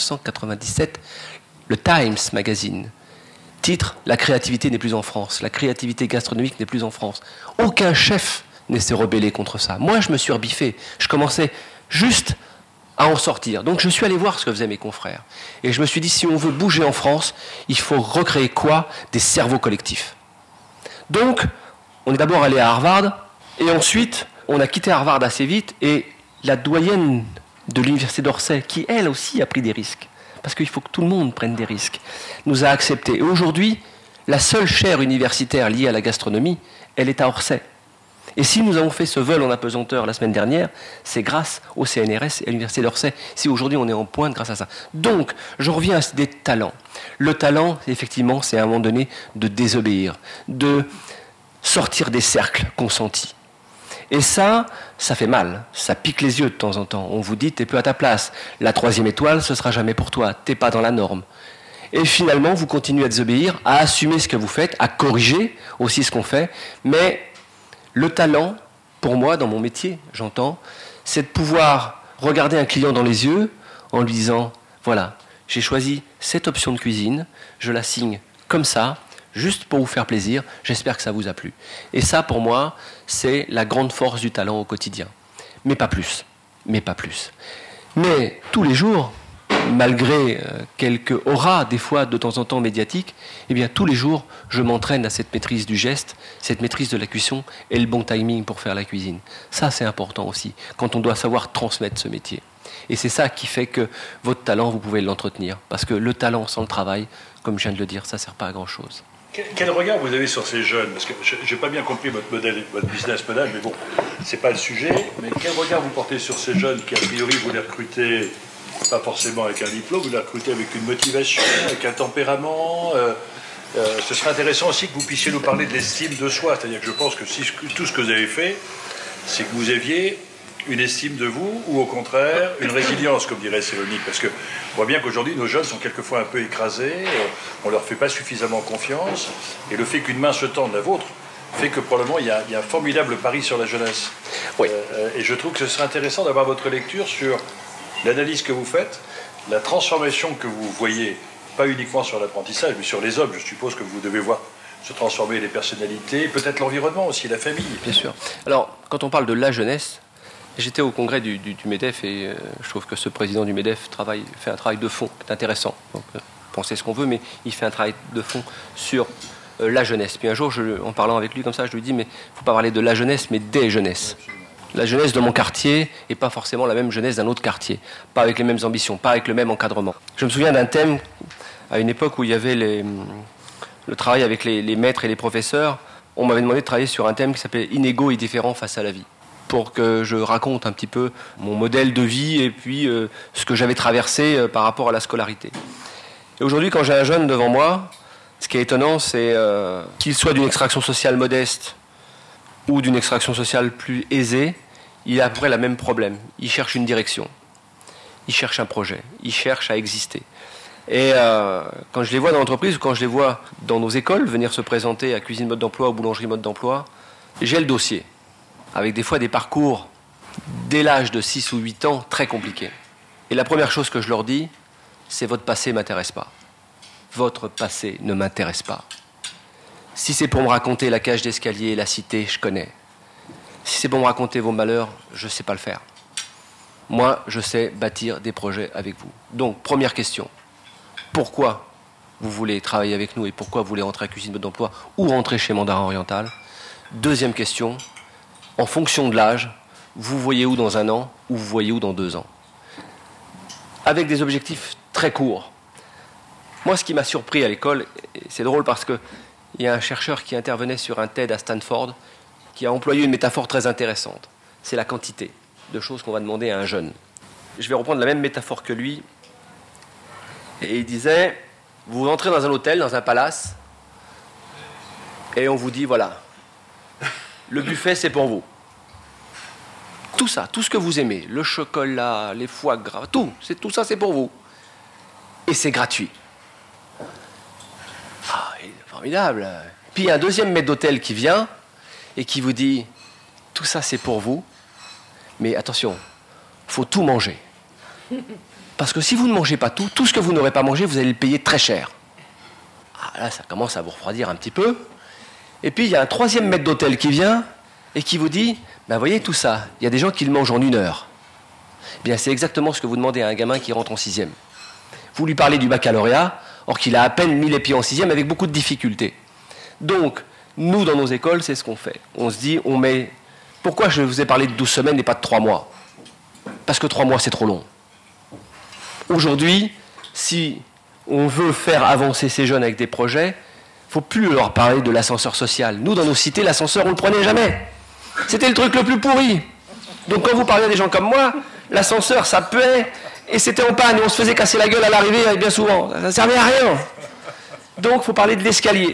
S4: le Times Magazine, titre « La créativité n'est plus en France, la créativité gastronomique n'est plus en France ». Aucun chef ne s'est rebellé contre ça. Moi, je me suis rebiffé. Je commençais juste à en sortir. Donc, je suis allé voir ce que faisaient mes confrères. Et je me suis dit, si on veut bouger en France, il faut recréer quoi ? Des cerveaux collectifs. Donc, on est d'abord allé à Harvard, et ensuite, on a quitté Harvard assez vite, et la doyenne de l'université d'Orsay, qui elle aussi a pris des risques, parce qu'il faut que tout le monde prenne des risques, nous a acceptés. Et aujourd'hui, la seule chaire universitaire liée à la gastronomie, elle est à Orsay. Et si nous avons fait ce vol en apesanteur la semaine dernière, c'est grâce au CNRS et à l'université d'Orsay. Si aujourd'hui on est en pointe grâce à ça. Donc, je reviens à des talents. Le talent, effectivement, c'est à un moment donné de désobéir, de sortir des cercles consentis. Et ça fait mal, ça pique les yeux de temps en temps. On vous dit, t'es plus à ta place. La 3e étoile, ce sera jamais pour toi, t'es pas dans la norme. Et finalement, vous continuez à désobéir, à assumer ce que vous faites, à corriger aussi ce qu'on fait. Mais le talent, pour moi, dans mon métier, j'entends, c'est de pouvoir regarder un client dans les yeux en lui disant, voilà, j'ai choisi cette option de cuisine, je la signe comme ça, juste pour vous faire plaisir, j'espère que ça vous a plu. Et ça, pour moi, c'est la grande force du talent au quotidien. Mais pas plus. Mais tous les jours, malgré quelques auras, des fois, de temps en temps médiatiques, eh bien, tous les jours, je m'entraîne à cette maîtrise du geste, cette maîtrise de la cuisson et le bon timing pour faire la cuisine. Ça, c'est important aussi, quand on doit savoir transmettre ce métier. Et c'est ça qui fait que votre talent, vous pouvez l'entretenir. Parce que le talent sans le travail, comme je viens de le dire, ça ne sert pas à grand-chose.
S2: Quel regard vous avez sur ces jeunes ? Parce que je n'ai pas bien compris votre modèle, votre business model, mais bon, ce n'est pas le sujet. Mais quel regard vous portez sur ces jeunes qui, a priori, vous les recrutez, pas forcément avec un diplôme, vous les recrutez avec une motivation, avec un tempérament ce serait intéressant aussi que vous puissiez nous parler de l'estime de soi. C'est-à-dire que je pense que tout ce que vous avez fait, c'est que vous aviez une estime de vous, ou au contraire, une résilience, comme dirait Célonik. Parce qu'on voit bien qu'aujourd'hui, nos jeunes sont quelquefois un peu écrasés, on ne leur fait pas suffisamment confiance, et le fait qu'une main se tende, la vôtre, fait que probablement il y a un formidable pari sur la jeunesse.
S4: Oui.
S2: Et je trouve que ce serait intéressant d'avoir votre lecture sur l'analyse que vous faites, la transformation que vous voyez, pas uniquement sur l'apprentissage, mais sur les hommes. Je suppose que vous devez voir se transformer les personnalités, peut-être l'environnement aussi, la famille.
S4: Bien sûr. Alors, quand on parle de la jeunesse, j'étais au congrès du MEDEF et je trouve que ce président du MEDEF fait un travail de fond, c'est intéressant. Donc, pensez ce qu'on veut, mais il fait un travail de fond sur la jeunesse. Puis un jour, en parlant avec lui comme ça, je lui dis, mais il ne faut pas parler de la jeunesse, mais des jeunesses. La jeunesse de mon quartier n'est pas forcément la même jeunesse d'un autre quartier, pas avec les mêmes ambitions, pas avec le même encadrement. Je me souviens d'un thème, à une époque où il y avait le travail avec les maîtres et les professeurs, on m'avait demandé de travailler sur un thème qui s'appelait « Inégaux et différents face à la vie », pour que je raconte un petit peu mon modèle de vie et puis ce que j'avais traversé par rapport à la scolarité. Et aujourd'hui, quand j'ai un jeune devant moi, ce qui est étonnant, c'est qu'il soit d'une extraction sociale modeste ou d'une extraction sociale plus aisée, il a à peu près le même problème. Il cherche une direction, il cherche un projet, il cherche à exister. Et quand je les vois dans l'entreprise ou quand je les vois dans nos écoles venir se présenter à Cuisine Mode d'Emploi ou Boulangerie Mode d'Emploi, j'ai le dossier, avec des fois des parcours dès l'âge de 6 ou 8 ans très compliqués. Et la première chose que je leur dis, c'est votre passé ne m'intéresse pas. votre passé ne m'intéresse pas. Si c'est pour me raconter la cage d'escalier et la cité, je connais. Si c'est pour me raconter vos malheurs, je ne sais pas le faire. Moi, je sais bâtir des projets avec vous. Donc, première question. Pourquoi vous voulez travailler avec nous et pourquoi vous voulez rentrer à Cuisine Mode d'Emploi ou rentrer chez Mandarin Oriental? Deuxième question. En fonction de l'âge, vous voyez où dans 1 an ou vous voyez où dans 2 ans? Avec des objectifs très courts. Moi, ce qui m'a surpris à l'école, c'est drôle parce qu'il y a un chercheur qui intervenait sur un TED à Stanford qui a employé une métaphore très intéressante. C'est la quantité de choses qu'on va demander à un jeune. Je vais reprendre la même métaphore que lui. Et il disait, vous entrez dans un hôtel, dans un palace, et on vous dit, voilà, le buffet c'est pour vous. Tout ça, tout ce que vous aimez, le chocolat, les foie gras, tout ça c'est pour vous. Et c'est gratuit. Ah, formidable. Puis il y a un deuxième maître d'hôtel qui vient et qui vous dit, tout ça c'est pour vous, mais attention, il faut tout manger. Parce que si vous ne mangez pas tout ce que vous n'aurez pas mangé, vous allez le payer très cher. Ah, là, ça commence à vous refroidir un petit peu. Et puis, il y a un troisième maître d'hôtel qui vient et qui vous dit, ben, voyez tout ça, il y a des gens qui le mangent en 1 heure. Eh bien, c'est exactement ce que vous demandez à un gamin qui rentre en 6e. Vous lui parlez du baccalauréat, or qu'il a à peine mis les pieds en 6e avec beaucoup de difficultés. Donc, nous, dans nos écoles, c'est ce qu'on fait. On se dit, on met... Pourquoi je vous ai parlé de 12 semaines et pas de 3 mois? Parce que 3 mois, c'est trop long. Aujourd'hui, si on veut faire avancer ces jeunes avec des projets, il ne faut plus leur parler de l'ascenseur social. Nous, dans nos cités, l'ascenseur, on ne le prenait jamais. C'était le truc le plus pourri. Donc quand vous parlez à des gens comme moi, l'ascenseur, ça puait, et c'était en panne, et on se faisait casser la gueule à l'arrivée bien souvent. Ça ne servait à rien. Donc il faut parler de l'escalier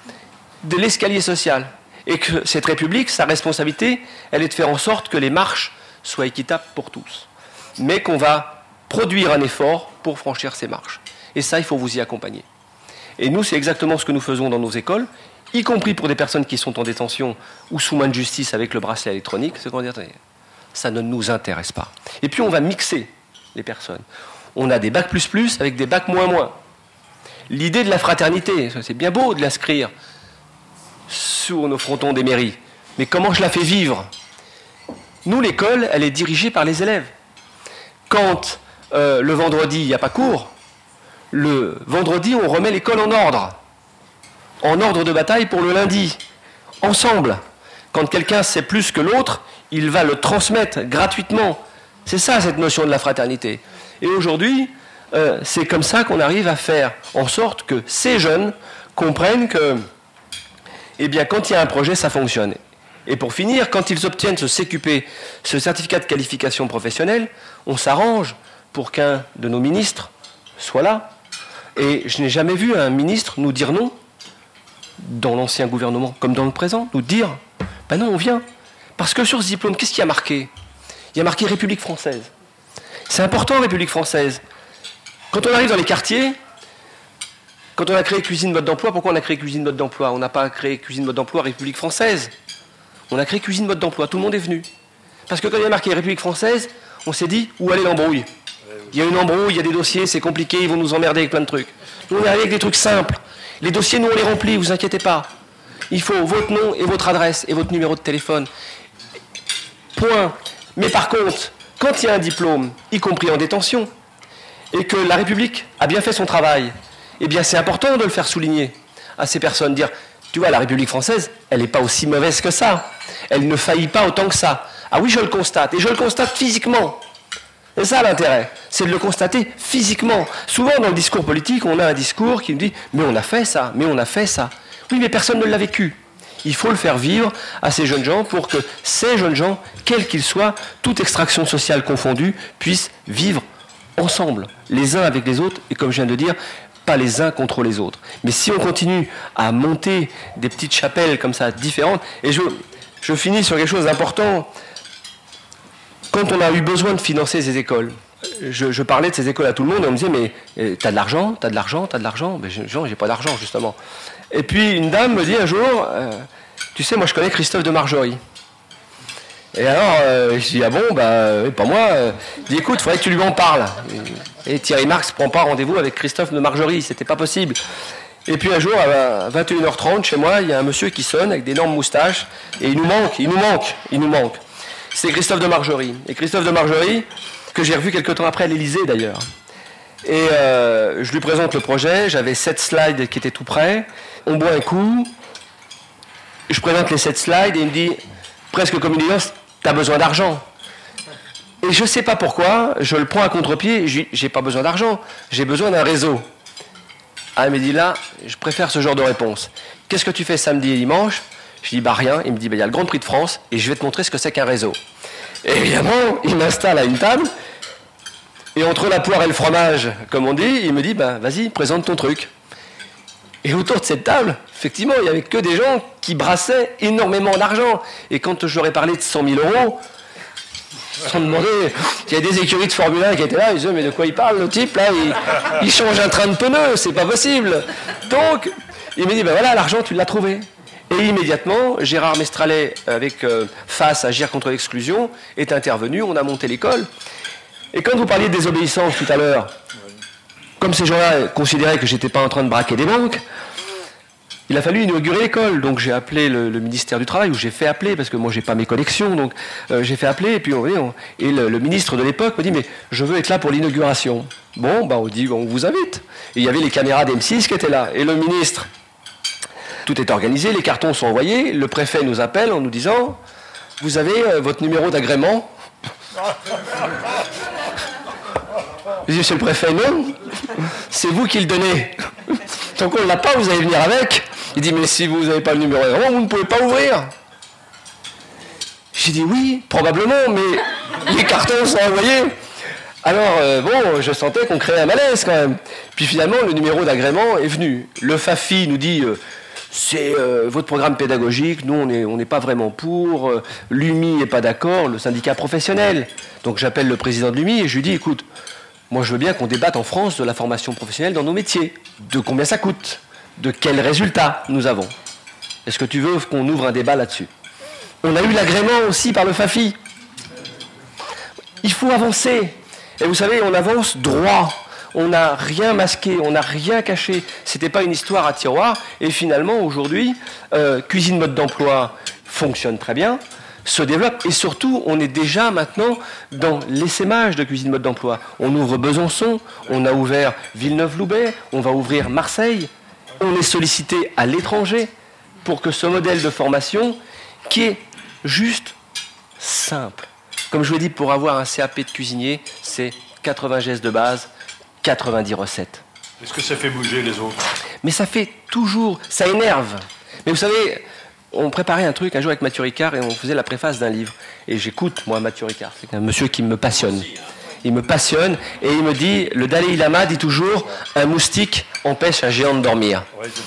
S4: social. Et que cette République, sa responsabilité, elle est de faire en sorte que les marches soient équitables pour tous. Mais qu'on va produire un effort pour franchir ces marches. Et ça, il faut vous y accompagner. Et nous, c'est exactement ce que nous faisons dans nos écoles, y compris pour des personnes qui sont en détention ou sous main de justice avec le bracelet électronique. C'est qu'on dit, ça ne nous intéresse pas. Et puis, on va mixer les personnes. On a des bacs plus avec des bacs moins. L'idée de la fraternité, c'est bien beau de l'inscrire sur nos frontons des mairies. Mais comment je la fais vivre? Nous, l'école, elle est dirigée par les élèves. Quand le vendredi, il n'y a pas cours, le vendredi, on remet l'école en ordre de bataille pour le lundi, ensemble. Quand quelqu'un sait plus que l'autre, il va le transmettre gratuitement. C'est ça, cette notion de la fraternité. Et aujourd'hui, c'est comme ça qu'on arrive à faire en sorte que ces jeunes comprennent que, eh bien, quand il y a un projet, ça fonctionne. Et pour finir, quand ils obtiennent ce CQP, ce certificat de qualification professionnelle, on s'arrange pour qu'un de nos ministres soit là. Et je n'ai jamais vu un ministre nous dire non, dans l'ancien gouvernement, comme dans le présent, nous dire, ben non, on vient. Parce que sur ce diplôme, qu'est-ce qu'il y a marqué? Il y a marqué République française. C'est important, République française. Quand on arrive dans les quartiers, quand on a créé Cuisine Mode d'Emploi, pourquoi on a créé Cuisine Mode d'Emploi? On n'a pas créé Cuisine Mode d'Emploi République française. On a créé Cuisine Mode d'Emploi, tout le monde est venu. Parce que quand il y a marqué République française, on s'est dit, où allait l'embrouille? Il y a une embrouille, il y a des dossiers, c'est compliqué, ils vont nous emmerder avec plein de trucs. Nous, on est arrivé avec des trucs simples. Les dossiers, nous, on les remplit, vous inquiétez pas. Il faut votre nom et votre adresse et votre numéro de téléphone. Point. Mais par contre, quand il y a un diplôme, y compris en détention, et que la République a bien fait son travail, eh bien, c'est important de le faire souligner à ces personnes, dire, tu vois, la République française, elle n'est pas aussi mauvaise que ça. Elle ne faillit pas autant que ça. Ah oui, je le constate, et je le constate physiquement. C'est ça l'intérêt, c'est de le constater physiquement. Souvent dans le discours politique, on a un discours qui nous dit « mais on a fait ça, mais on a fait ça ». Oui, mais personne ne l'a vécu. Il faut le faire vivre à ces jeunes gens pour que ces jeunes gens, quels qu'ils soient, toute extraction sociale confondue, puissent vivre ensemble, les uns avec les autres, et comme je viens de dire, pas les uns contre les autres. Mais si on continue à monter des petites chapelles comme ça, différentes, et je finis sur quelque chose d'important. Quand on a eu besoin de financer ces écoles, je parlais de ces écoles à tout le monde et on me disait mais t'as de l'argent, t'as de l'argent, t'as de l'argent. Mais genre j'ai pas d'argent justement. Et puis une dame me dit un jour, tu sais moi je connais Christophe de Margerie. Et alors, je dis, ah bon, oui, pas moi. Je dis, écoute, il faudrait que tu lui en parles. Et Thierry Marx ne prend pas rendez-vous avec Christophe de Margerie, c'était pas possible. Et puis un jour, à 21h30, chez moi, il y a un monsieur qui sonne avec d'énormes moustaches, et il nous manque. C'est Christophe de Margerie. Et Christophe de Margerie, que j'ai revu quelques temps après à l'Élysée d'ailleurs. Et je lui présente le projet, j'avais 7 slides qui étaient tout prêts, on boit un coup, je présente les 7 slides et il me dit, presque comme une évidence, t'as besoin d'argent. Et je ne sais pas pourquoi, je le prends à contre-pied, je dis, j'ai pas besoin d'argent, j'ai besoin d'un réseau. Ah, il me dit là, je préfère ce genre de réponse. Qu'est-ce que tu fais samedi et dimanche? Je dis, rien. Il me dit, il y a le Grand Prix de France et je vais te montrer ce que c'est qu'un réseau. Et évidemment, il m'installe à une table et entre la poire et le fromage, comme on dit, il me dit, vas-y, présente ton truc. Et autour de cette table, effectivement, il n'y avait que des gens qui brassaient énormément d'argent. Et quand je leur ai parlé de 100 000 euros, ils se sont demandé, il y a des écuries de Formule 1 qui étaient là, ils disaient, mais de quoi il parle, le type, là, il change un train de pneus, c'est pas possible. Donc, il me dit, voilà, l'argent, tu l'as trouvé. Et immédiatement, Gérard Mestralet, avec FAS, Agir contre l'exclusion, est intervenu, on a monté l'école. Et quand vous parliez de désobéissance tout à l'heure, comme ces gens-là considéraient que je n'étais pas en train de braquer des banques, il a fallu inaugurer l'école. Donc j'ai appelé le ministère du Travail, ou j'ai fait appeler, parce que moi j'ai pas mes collections, donc j'ai fait appeler, et puis le ministre de l'époque me dit, mais je veux être là pour l'inauguration. Bon, on dit, on vous invite. Et il y avait les caméras d'M6 qui étaient là. Et le ministre, tout est organisé, les cartons sont envoyés, le préfet nous appelle en nous disant, vous avez votre numéro d'agrément? Je dis, monsieur le préfet, non, c'est vous qui le donnez. Donc on ne l'a pas, vous allez venir avec. Il dit, mais si vous n'avez pas le numéro d'agrément, vous ne pouvez pas ouvrir. J'ai dit, oui, probablement, mais les cartons sont envoyés. Alors, je sentais qu'on créait un malaise quand même. Puis finalement, le numéro d'agrément est venu. Le FAFI nous dit, c'est votre programme pédagogique, nous on n'est pas vraiment pour, l'UMI n'est pas d'accord, le syndicat professionnel. Donc j'appelle le président de l'UMI et je lui dis, écoute, moi je veux bien qu'on débatte en France de la formation professionnelle dans nos métiers, de combien ça coûte, de quels résultats nous avons. Est-ce que tu veux qu'on ouvre un débat là-dessus? On a eu l'agrément aussi par le FAFI. Il faut avancer. Et vous savez, on avance droit. On n'a rien masqué, on n'a rien caché. C'était pas une histoire à tiroir. Et finalement, aujourd'hui, Cuisine Mode d'Emploi fonctionne très bien, se développe. Et surtout, on est déjà maintenant dans l'essaimage de Cuisine Mode d'Emploi. On ouvre Besançon, on a ouvert Villeneuve-Loubet, on va ouvrir Marseille. On est sollicité à l'étranger pour que ce modèle de formation, qui est juste simple. Comme je vous l'ai dit, pour avoir un CAP de cuisinier, c'est 80 gestes de base, 90 recettes.
S2: Est-ce que ça fait bouger les autres?
S4: Mais ça fait toujours, ça énerve. Mais vous savez, on préparait un truc un jour avec Mathieu Ricard et on faisait la préface d'un livre. Et j'écoute, moi, Mathieu Ricard. C'est un monsieur qui me passionne. Il me passionne et il me dit, le Dalai Lama dit toujours, un moustique empêche un géant de dormir.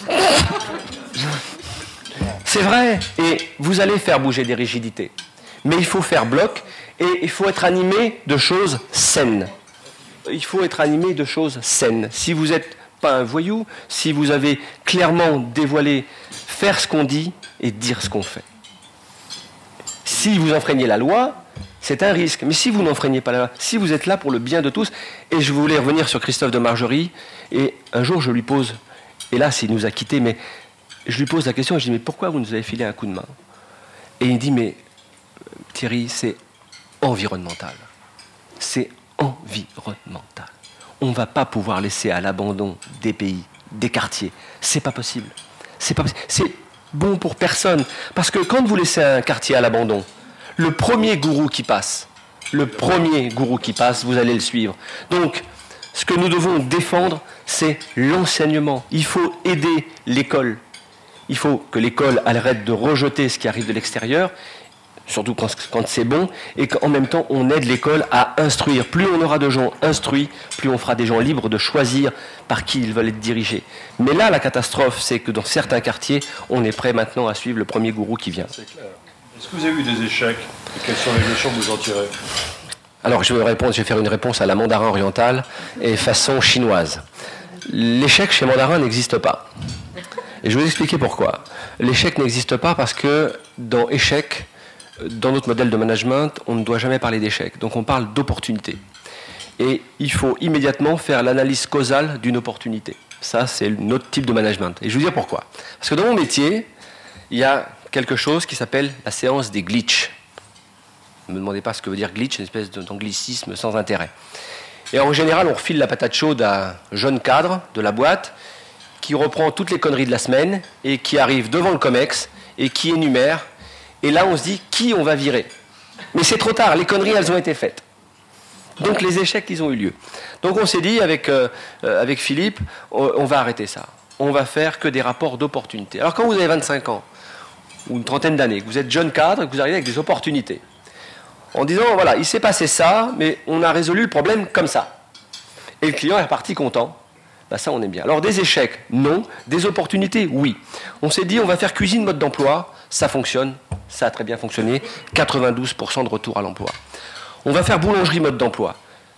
S4: C'est vrai. Et vous allez faire bouger des rigidités. Mais il faut faire bloc et il faut être animé de choses saines. Il faut être animé de choses saines. Si vous n'êtes pas un voyou, si vous avez clairement dévoilé faire ce qu'on dit et dire ce qu'on fait. Si vous enfreignez la loi, c'est un risque. Mais si vous n'enfreignez pas la loi, si vous êtes là pour le bien de tous, et je voulais revenir sur Christophe de Margerie, et un jour je lui pose, hélas il nous a quittés, mais je lui pose la question, et je dis, mais pourquoi vous nous avez filé un coup de main? Et il dit, mais Thierry, c'est environnemental. C'est environnemental. On ne va pas pouvoir laisser à l'abandon des pays, des quartiers. C'est pas possible. C'est bon pour personne. Parce que quand vous laissez un quartier à l'abandon, le premier gourou qui passe, vous allez le suivre. Donc, ce que nous devons défendre, c'est l'enseignement. Il faut aider l'école. Il faut que l'école arrête de rejeter ce qui arrive de l'extérieur, surtout quand c'est bon, et qu'en même temps, on aide l'école à instruire. Plus on aura de gens instruits, plus on fera des gens libres de choisir par qui ils veulent être dirigés. Mais là, la catastrophe, c'est que dans certains quartiers, on est prêt maintenant à suivre le premier gourou qui vient.
S2: C'est clair. Est-ce que vous avez eu des échecs? Et quelles sont les leçons que vous en tirez?
S4: Alors, je vais faire une réponse à la mandarin orientale et façon chinoise. L'échec chez mandarin n'existe pas. Et je vais vous expliquer pourquoi. L'échec n'existe pas parce que dans échec, dans notre modèle de management, on ne doit jamais parler d'échec. Donc on parle d'opportunité. Et il faut immédiatement faire l'analyse causale d'une opportunité. Ça, c'est notre type de management. Et je vais vous dire pourquoi. Parce que dans mon métier, il y a quelque chose qui s'appelle la séance des glitches. Ne me demandez pas ce que veut dire glitch, une espèce d'anglicisme sans intérêt. Et en général, on refile la patate chaude à un jeune cadre de la boîte qui reprend toutes les conneries de la semaine et qui arrive devant le COMEX et qui énumère. Et là, on se dit qui on va virer. Mais c'est trop tard, les conneries, elles ont été faites. Donc les échecs, ils ont eu lieu. Donc on s'est dit avec Philippe, on va arrêter ça. On va faire que des rapports d'opportunités. Alors quand vous avez 25 ans, ou une trentaine d'années, que vous êtes jeune cadre et que vous arrivez avec des opportunités, en disant, voilà, il s'est passé ça, mais on a résolu le problème comme ça. Et le client est reparti content. Ben ça, on aime bien. Alors des échecs, non. Des opportunités, oui. On s'est dit, on va faire cuisine mode d'emploi. Ça fonctionne. Ça a très bien fonctionné. 92% de retour à l'emploi. On va faire boulangerie mode d'emploi.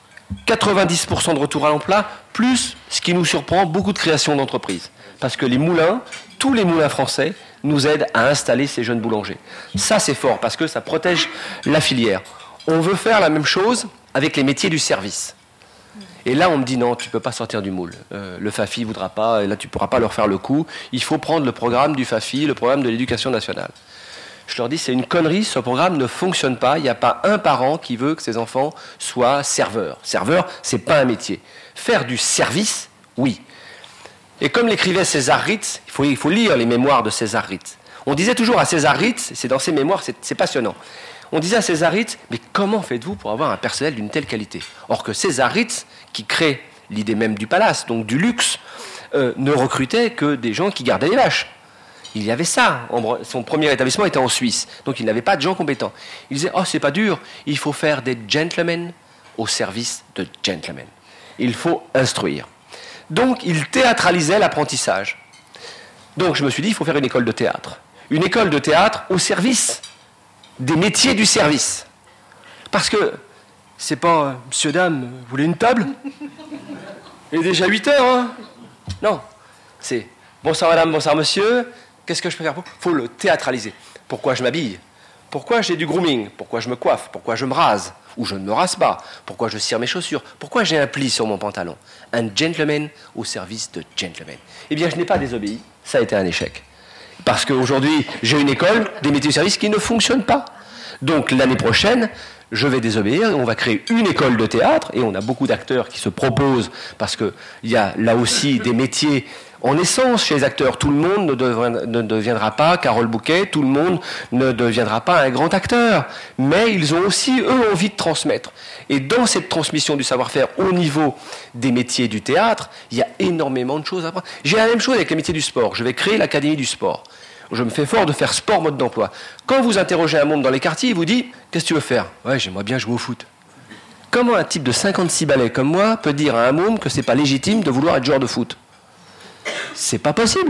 S4: 90% de retour à l'emploi, plus, ce qui nous surprend, beaucoup de création d'entreprises. Parce que les moulins, tous les moulins français, nous aident à installer ces jeunes boulangers. Ça, c'est fort, parce que ça protège la filière. On veut faire la même chose avec les métiers du service. Et là, on me dit, non, tu ne peux pas sortir du moule. Le FAFI ne voudra pas, et là, tu ne pourras pas leur faire le coup. Il faut prendre le programme du FAFI, le programme de l'éducation nationale. Je leur dis, c'est une connerie, ce programme ne fonctionne pas. Il n'y a pas un parent qui veut que ses enfants soient serveurs. Serveur, ce n'est pas un métier. Faire du service, oui. Et comme l'écrivait César Ritz, il faut lire les mémoires de César Ritz. On disait toujours à César Ritz, c'est dans ses mémoires, c'est passionnant. On disait à César Ritz, mais comment faites-vous pour avoir un personnel d'une telle qualité ? Or que César Ritz, qui crée l'idée même du palace, donc du luxe, ne recrutait que des gens qui gardaient les vaches. Il y avait ça. Son premier établissement était en Suisse. Donc il n'avait pas de gens compétents. Il disait, oh, c'est pas dur. Il faut faire des gentlemen au service de gentlemen. Il faut instruire. Donc il théâtralisait l'apprentissage. Donc je me suis dit, il faut faire une école de théâtre. Une école de théâtre au service des métiers du service. Parce que c'est pas, monsieur, dame, vous voulez une table ? Il est déjà 8 heures, hein ? Non. C'est, bonsoir madame, bonsoir monsieur. Qu'est-ce que je peux faire ? Il faut le théâtraliser. Pourquoi je m'habille ? Pourquoi j'ai du grooming ? Pourquoi je me coiffe ? Pourquoi je me rase ? Ou je ne me rase pas ? Pourquoi je cire mes chaussures ? Pourquoi j'ai un pli sur mon pantalon ? Un gentleman au service de gentlemen. Eh bien, je n'ai pas désobéi. Ça a été un échec. Parce qu'aujourd'hui, j'ai une école des métiers du service qui ne fonctionne pas. Donc, l'année prochaine, je vais désobéir. On va créer une école de théâtre. Et on a beaucoup d'acteurs qui se proposent parce qu'il y a là aussi des métiers en essence chez les acteurs. Tout le monde ne deviendra pas Carole Bouquet, tout le monde ne deviendra pas un grand acteur. Mais ils ont aussi, eux, envie de transmettre. Et dans cette transmission du savoir-faire au niveau des métiers du théâtre, il y a énormément de choses à apprendre. J'ai la même chose avec les métiers du sport. Je vais créer l'Académie du sport. Je me fais fort de faire sport mode d'emploi. Quand vous interrogez un môme dans les quartiers, il vous dit « Qu'est-ce que tu veux faire ?»« Ouais, j'aimerais bien jouer au foot. » Comment un type de 56 balais comme moi peut dire à un môme que c'est pas légitime de vouloir être joueur de foot ? C'est pas possible.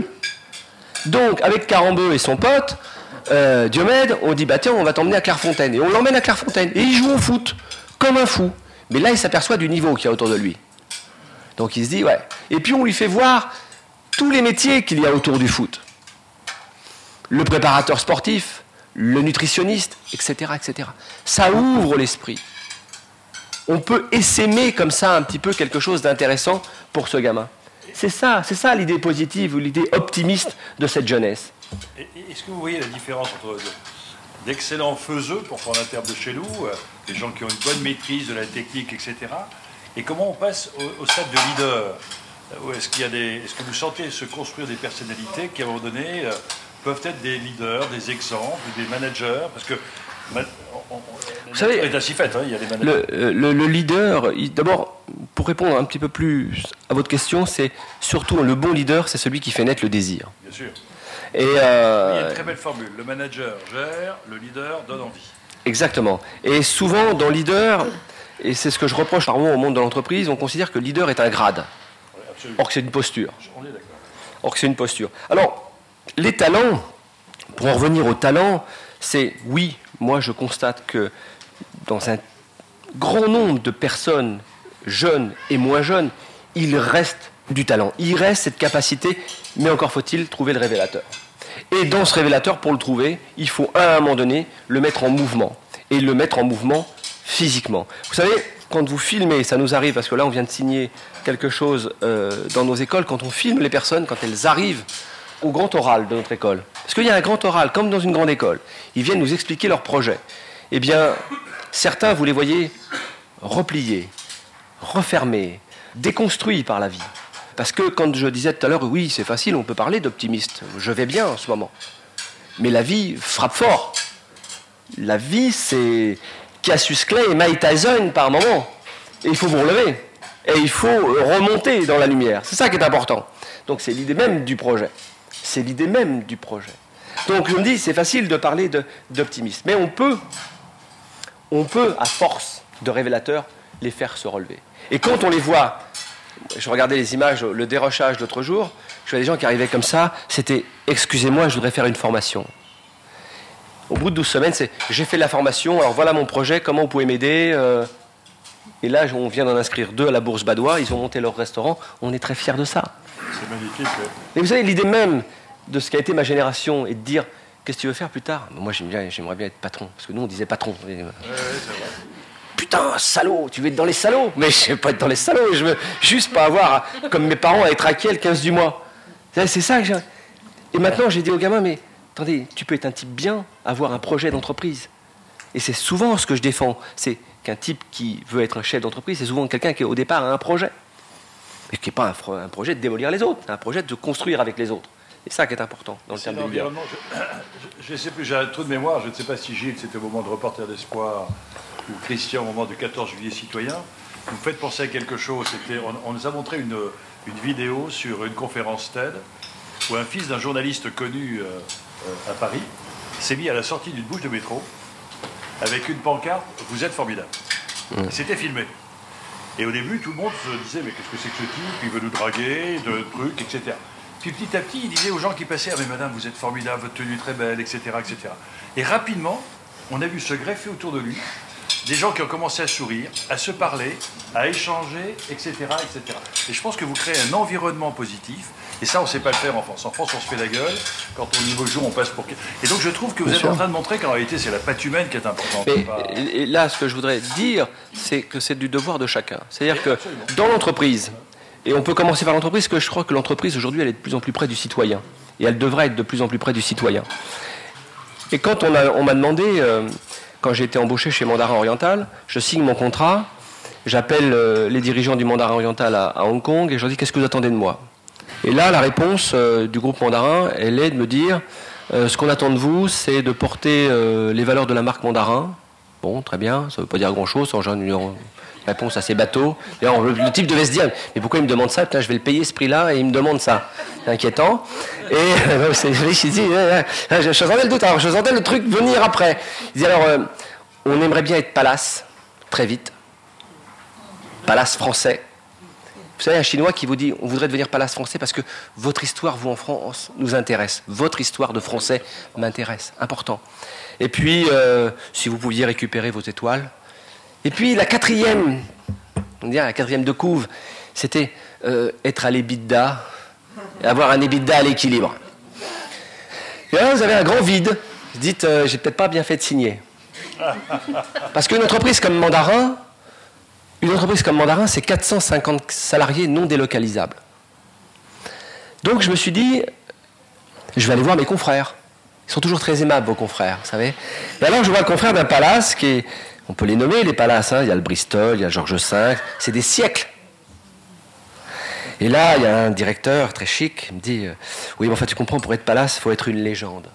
S4: Donc, avec Carambeu et son pote, Diomède, on dit, bah tiens, on va t'emmener à Clairefontaine. Et on l'emmène à Clairefontaine. Et il joue au foot, comme un fou. Mais là, il s'aperçoit du niveau qu'il y a autour de lui. Donc, il se dit, ouais. Et puis, on lui fait voir tous les métiers qu'il y a autour du foot. Le préparateur sportif, le nutritionniste, etc., etc. Ça ouvre l'esprit. On peut essaimer comme ça un petit peu quelque chose d'intéressant pour ce gamin. C'est ça l'idée positive ou l'idée optimiste de cette jeunesse.
S2: Est-ce que vous voyez la différence entre d'excellents faiseux, pour prendre un terme de chez nous, des gens qui ont une bonne maîtrise de la technique, etc., et comment on passe au stade de leader ? Est-ce que vous sentez se construire des personnalités qui, à un moment donné, peuvent être des leaders, des exemples, des managers ? Parce que
S4: vous savez,
S2: est ainsi fait, hein, il y a des managers.
S4: Le leader, d'abord, pour répondre un petit peu plus à votre question, c'est surtout le bon leader, c'est celui qui fait naître le désir.
S2: Bien sûr.
S4: Et
S2: il y a une très belle formule. Le manager gère, le leader donne envie.
S4: Exactement. Et souvent, dans leader, et c'est ce que je reproche parfois au monde de l'entreprise, on considère que le leader est un grade.
S2: Oui,
S4: or que c'est une posture.
S2: On est d'accord.
S4: Or que c'est une posture. Alors, les talents, pour en revenir aux talents, c'est, oui, moi je constate que dans un grand nombre de personnes, jeunes et moins jeunes, il reste du talent. Il reste cette capacité, mais encore faut-il trouver le révélateur. Et dans ce révélateur, pour le trouver, il faut à un moment donné le mettre en mouvement. Et le mettre en mouvement physiquement. Vous savez, quand vous filmez, ça nous arrive, parce que là on vient de signer quelque chose dans nos écoles, quand on filme les personnes, quand elles arrivent au grand oral de notre école. Parce qu'il y a un grand oral, comme dans une grande école. Ils viennent nous expliquer leur projet. Eh bien, certains, vous les voyez repliés, refermés, déconstruits par la vie. Parce que quand je disais tout à l'heure, oui, c'est facile, on peut parler d'optimiste. Je vais bien en ce moment. Mais la vie frappe fort. La vie, c'est Cassius Clay et Mike Tyson par moment. Et il faut vous relever. Et il faut remonter dans la lumière. C'est ça qui est important. Donc c'est l'idée même du projet. C'est l'idée même du projet. Donc je me dis, c'est facile de parler d'optimisme. Mais on peut, à force de révélateurs, les faire se relever. Et quand on les voit, je regardais les images, le dérochage l'autre jour, je vois des gens qui arrivaient comme ça, c'était « Excusez-moi, je voudrais faire une formation ». Au bout de 12 semaines, c'est « J'ai fait la formation, alors voilà mon projet, comment vous pouvez m'aider ?» Et là, on vient d'en inscrire 2 à la Bourse Badois, ils ont monté leur restaurant, on est très fiers de ça.
S2: C'est magnifique.
S4: Et vous savez, l'idée même de ce qu'a été ma génération est de dire « Qu'est-ce que tu veux faire plus tard ?» Moi, j'aimerais bien être patron, parce que nous, on disait patron.
S2: Ouais, c'est vrai.
S4: Putain, salaud, tu veux être dans les salauds? Mais je veux pas être dans les salauds, je veux juste pas avoir, comme mes parents, à être acquis le 15 du mois. C'est ça que j'ai... Et maintenant, j'ai dit aux gamins, mais attendez, tu peux être un type bien, avoir un projet d'entreprise. Et c'est souvent ce que je défends, c'est qu'un type qui veut être un chef d'entreprise, c'est souvent quelqu'un qui, au départ, a un projet. Et qui n'est pas un projet de démolir les autres, c'est un projet de construire avec les autres. C'est ça qui est important dans le terme de
S2: l'environnement. Je ne sais plus, j'ai un trou de mémoire, je ne sais pas si Gilles, c'était au moment de Reporter d'Espoir, ou Christian, au moment du 14 juillet citoyen. Vous me faites penser à quelque chose. On nous a montré une vidéo sur une conférence TED, où un fils d'un journaliste connu à Paris s'est mis à la sortie d'une bouche de métro, avec une pancarte « Vous êtes formidable ». C'était filmé. Et au début, tout le monde se disait « Mais qu'est-ce que c'est que ce type? Il veut nous draguer, de trucs, etc. » Puis petit à petit, il disait aux gens qui passaient « Ah mais madame, vous êtes formidable, votre tenue est très belle, etc. etc. » Et rapidement, on a vu se greffer autour de lui des gens qui ont commencé à sourire, à se parler, à échanger, etc. etc. Et je pense que vous créez un environnement positif. Et ça, on ne sait pas le faire en France. En France, on se fait la gueule. Quand au niveau jour, on passe pour... Et donc, je trouve que vous êtes en train de montrer qu'en réalité, c'est la patte humaine qui est importante.
S4: Et là, ce que je voudrais dire, c'est que c'est du devoir de chacun. C'est-à-dire que dans l'entreprise, et on peut commencer par l'entreprise, parce que je crois que l'entreprise, aujourd'hui, elle est de plus en plus près du citoyen. Et elle devrait être de plus en plus près du citoyen. Et quand on m'a demandé, quand j'ai été embauché chez Mandarin Oriental, je signe mon contrat, j'appelle les dirigeants du Mandarin Oriental à Hong Kong, et je leur dis, qu'est-ce que vous attendez de moi ? Et là, la réponse du groupe Mandarin, elle est de me dire, ce qu'on attend de vous, c'est de porter les valeurs de la marque Mandarin. Bon, très bien, ça ne veut pas dire grand-chose, c'est une réponse assez bateau. D'ailleurs, le type devait se dire, mais pourquoi il me demande ça? Putain, je vais le payer ce prix-là et il me demande ça. C'est inquiétant. Et je sentais le doute, alors je sentais le truc venir après. Il dit, alors, on aimerait bien être Palace, très vite. Palace français. Vous savez, un Chinois qui vous dit « on voudrait devenir Palace français parce que votre histoire, vous en France, nous intéresse. Votre histoire de français m'intéresse. Important. Et puis, si vous pouviez récupérer vos étoiles. Et puis, la quatrième de couve, c'était être à l'EBITDA et avoir un EBITDA à l'équilibre. Et là, vous avez un grand vide. Vous dites « j'ai peut-être pas bien fait de signer. » Parce qu'une entreprise comme Mandarin... c'est 450 salariés non délocalisables. Donc je me suis dit, je vais aller voir mes confrères. Ils sont toujours très aimables, vos confrères, vous savez. Et alors je vois le confrère d'un palace qui est, on peut les nommer les palaces, hein. Il y a le Bristol, il y a le Georges V, c'est des siècles. Et là, il y a un directeur très chic, il me dit, oui, mais enfin tu comprends, pour être palace, il faut être une légende.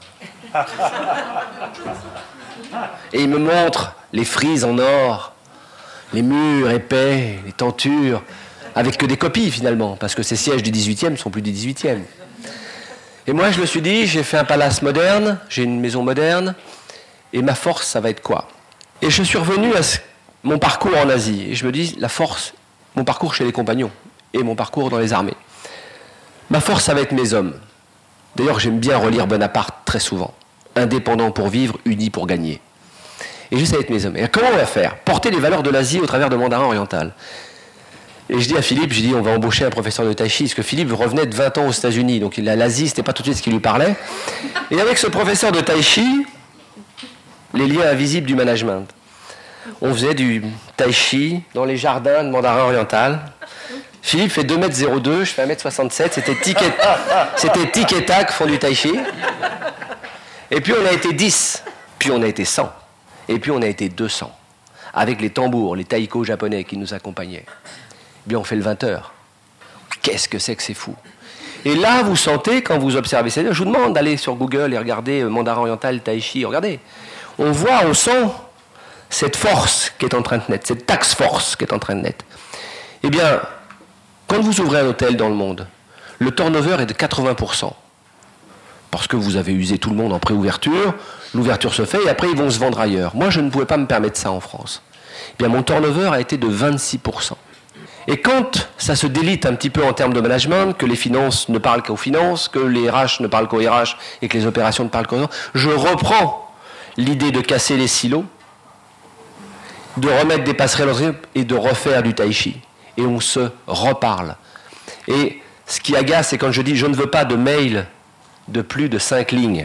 S4: Et il me montre les frises en or, les murs épais, les tentures, avec que des copies finalement, parce que ces sièges du 18e ne sont plus du 18e. Et moi je me suis dit, j'ai fait un palace moderne, j'ai une maison moderne, et ma force ça va être quoi? Et je suis revenu à mon parcours en Asie, et je me dis, la force, mon parcours chez les compagnons, et mon parcours dans les armées. Ma force ça va être mes hommes. D'ailleurs j'aime bien relire Bonaparte très souvent. Indépendants pour vivre, unis pour gagner. Et juste avec mes hommes. Et comment on va faire? Porter les valeurs de l'Asie au travers de Mandarin Oriental. Et je dis à Philippe, on va embaucher un professeur de tai chi, parce que Philippe revenait de 20 ans aux États-Unis, donc l'Asie, c'était pas tout de suite ce qui lui parlait. Et avec ce professeur de tai chi, les liens invisibles du management. On faisait du tai chi dans les jardins de Mandarin Oriental. Philippe fait 2,02 m, je fais 1,67 m, c'était tic et tac, font du tai chi. Et puis on a été 10, puis on a été 100, et puis on a été 200, avec les tambours, les taïkos japonais qui nous accompagnaient. Eh bien, on fait le 20h. Qu'est-ce que c'est fou. Et là, vous sentez, quand vous observez ça, je vous demande d'aller sur Google et regarder Mandarin Oriental, Tai Chi, regardez. On voit, on sent cette force qui est en train de naître, cette tax force qui est en train de naître. Eh bien, quand vous ouvrez un hôtel dans le monde, le turnover est de 80%. Parce que vous avez usé tout le monde en pré-ouverture, l'ouverture se fait et après ils vont se vendre ailleurs. Moi, je ne pouvais pas me permettre ça en France. Eh bien, mon turnover a été de 26%. Et quand ça se délite un petit peu en termes de management, que les finances ne parlent qu'aux finances, que les RH ne parlent qu'aux RH et que les opérations ne parlent qu'aux... Je reprends l'idée de casser les silos, de remettre des passerelles et de refaire du tai chi. Et on se reparle. Et ce qui agace, c'est quand je dis je ne veux pas de mail de plus de 5 lignes.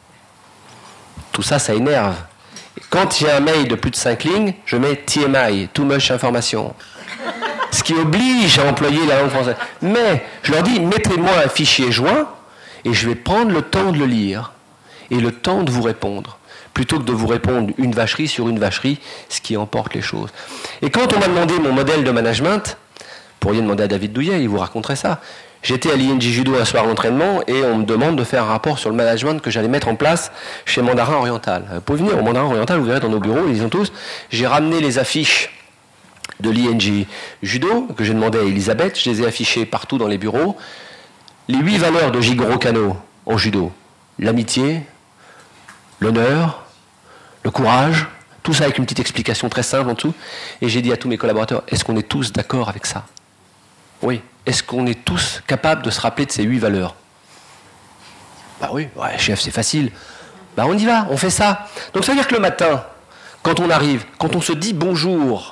S4: Tout ça, ça énerve. Et quand il y a un mail de plus de 5 lignes, je mets TMI, too much information. Ce qui oblige à employer la langue française. Mais je leur dis, mettez-moi un fichier joint et je vais prendre le temps de le lire et le temps de vous répondre, plutôt que de vous répondre une vacherie sur une vacherie, ce qui emporte les choses. Et quand on m'a demandé mon modèle de management, vous pourriez demander à David Douillet, il vous raconterait ça. J'étais à l'INJ Judo un soir d'entraînement et on me demande de faire un rapport sur le management que j'allais mettre en place chez Mandarin Oriental. Vous pouvez venir au Mandarin Oriental, vous verrez dans nos bureaux, ils ont tous. J'ai ramené les affiches de l'INJ Judo, que j'ai demandé à Elisabeth, je les ai affichées partout dans les bureaux. Les 8 valeurs de Jigoro Kano en judo. L'amitié, l'honneur, le courage, tout ça avec une petite explication très simple en dessous. Et j'ai dit à tous mes collaborateurs, est-ce qu'on est tous d'accord avec ça? Oui. Est-ce qu'on est tous capables de se rappeler de ces 8 valeurs? Bah oui, ouais, chef, c'est facile. Bah on y va, on fait ça. Donc ça veut dire que le matin, quand on arrive, quand on se dit bonjour,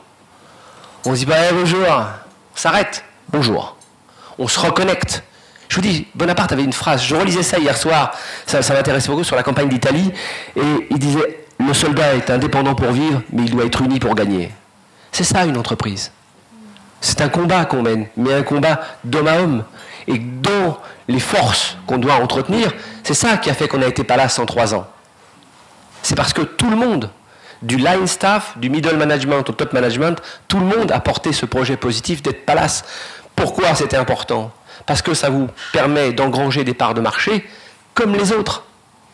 S4: on se dit, bah, bonjour, on s'arrête, bonjour. On se reconnecte. Je vous dis, Bonaparte avait une phrase, je relisais ça hier soir, ça m'intéressait beaucoup, sur la campagne d'Italie, et il disait, le soldat est indépendant pour vivre, mais il doit être uni pour gagner. C'est ça une entreprise. C'est un combat qu'on mène, mais un combat d'homme à homme. Et dans les forces qu'on doit entretenir, c'est ça qui a fait qu'on a été Palace en 3 ans. C'est parce que tout le monde, du line staff, du middle management au top management, tout le monde a porté ce projet positif d'être Palace. Pourquoi c'était important? Parce que ça vous permet d'engranger des parts de marché comme les autres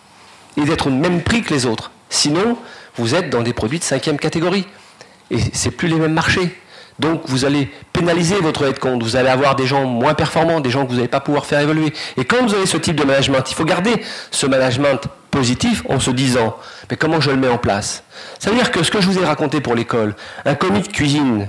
S4: et d'être au même prix que les autres. Sinon, vous êtes dans des produits de 5e catégorie et c'est plus les mêmes marchés. Donc vous allez pénaliser votre headcount, vous allez avoir des gens moins performants, des gens que vous n'allez pas pouvoir faire évoluer. Et quand vous avez ce type de management, il faut garder ce management positif en se disant, mais comment je le mets en place? Ça veut dire que ce que je vous ai raconté pour l'école, un commis de cuisine,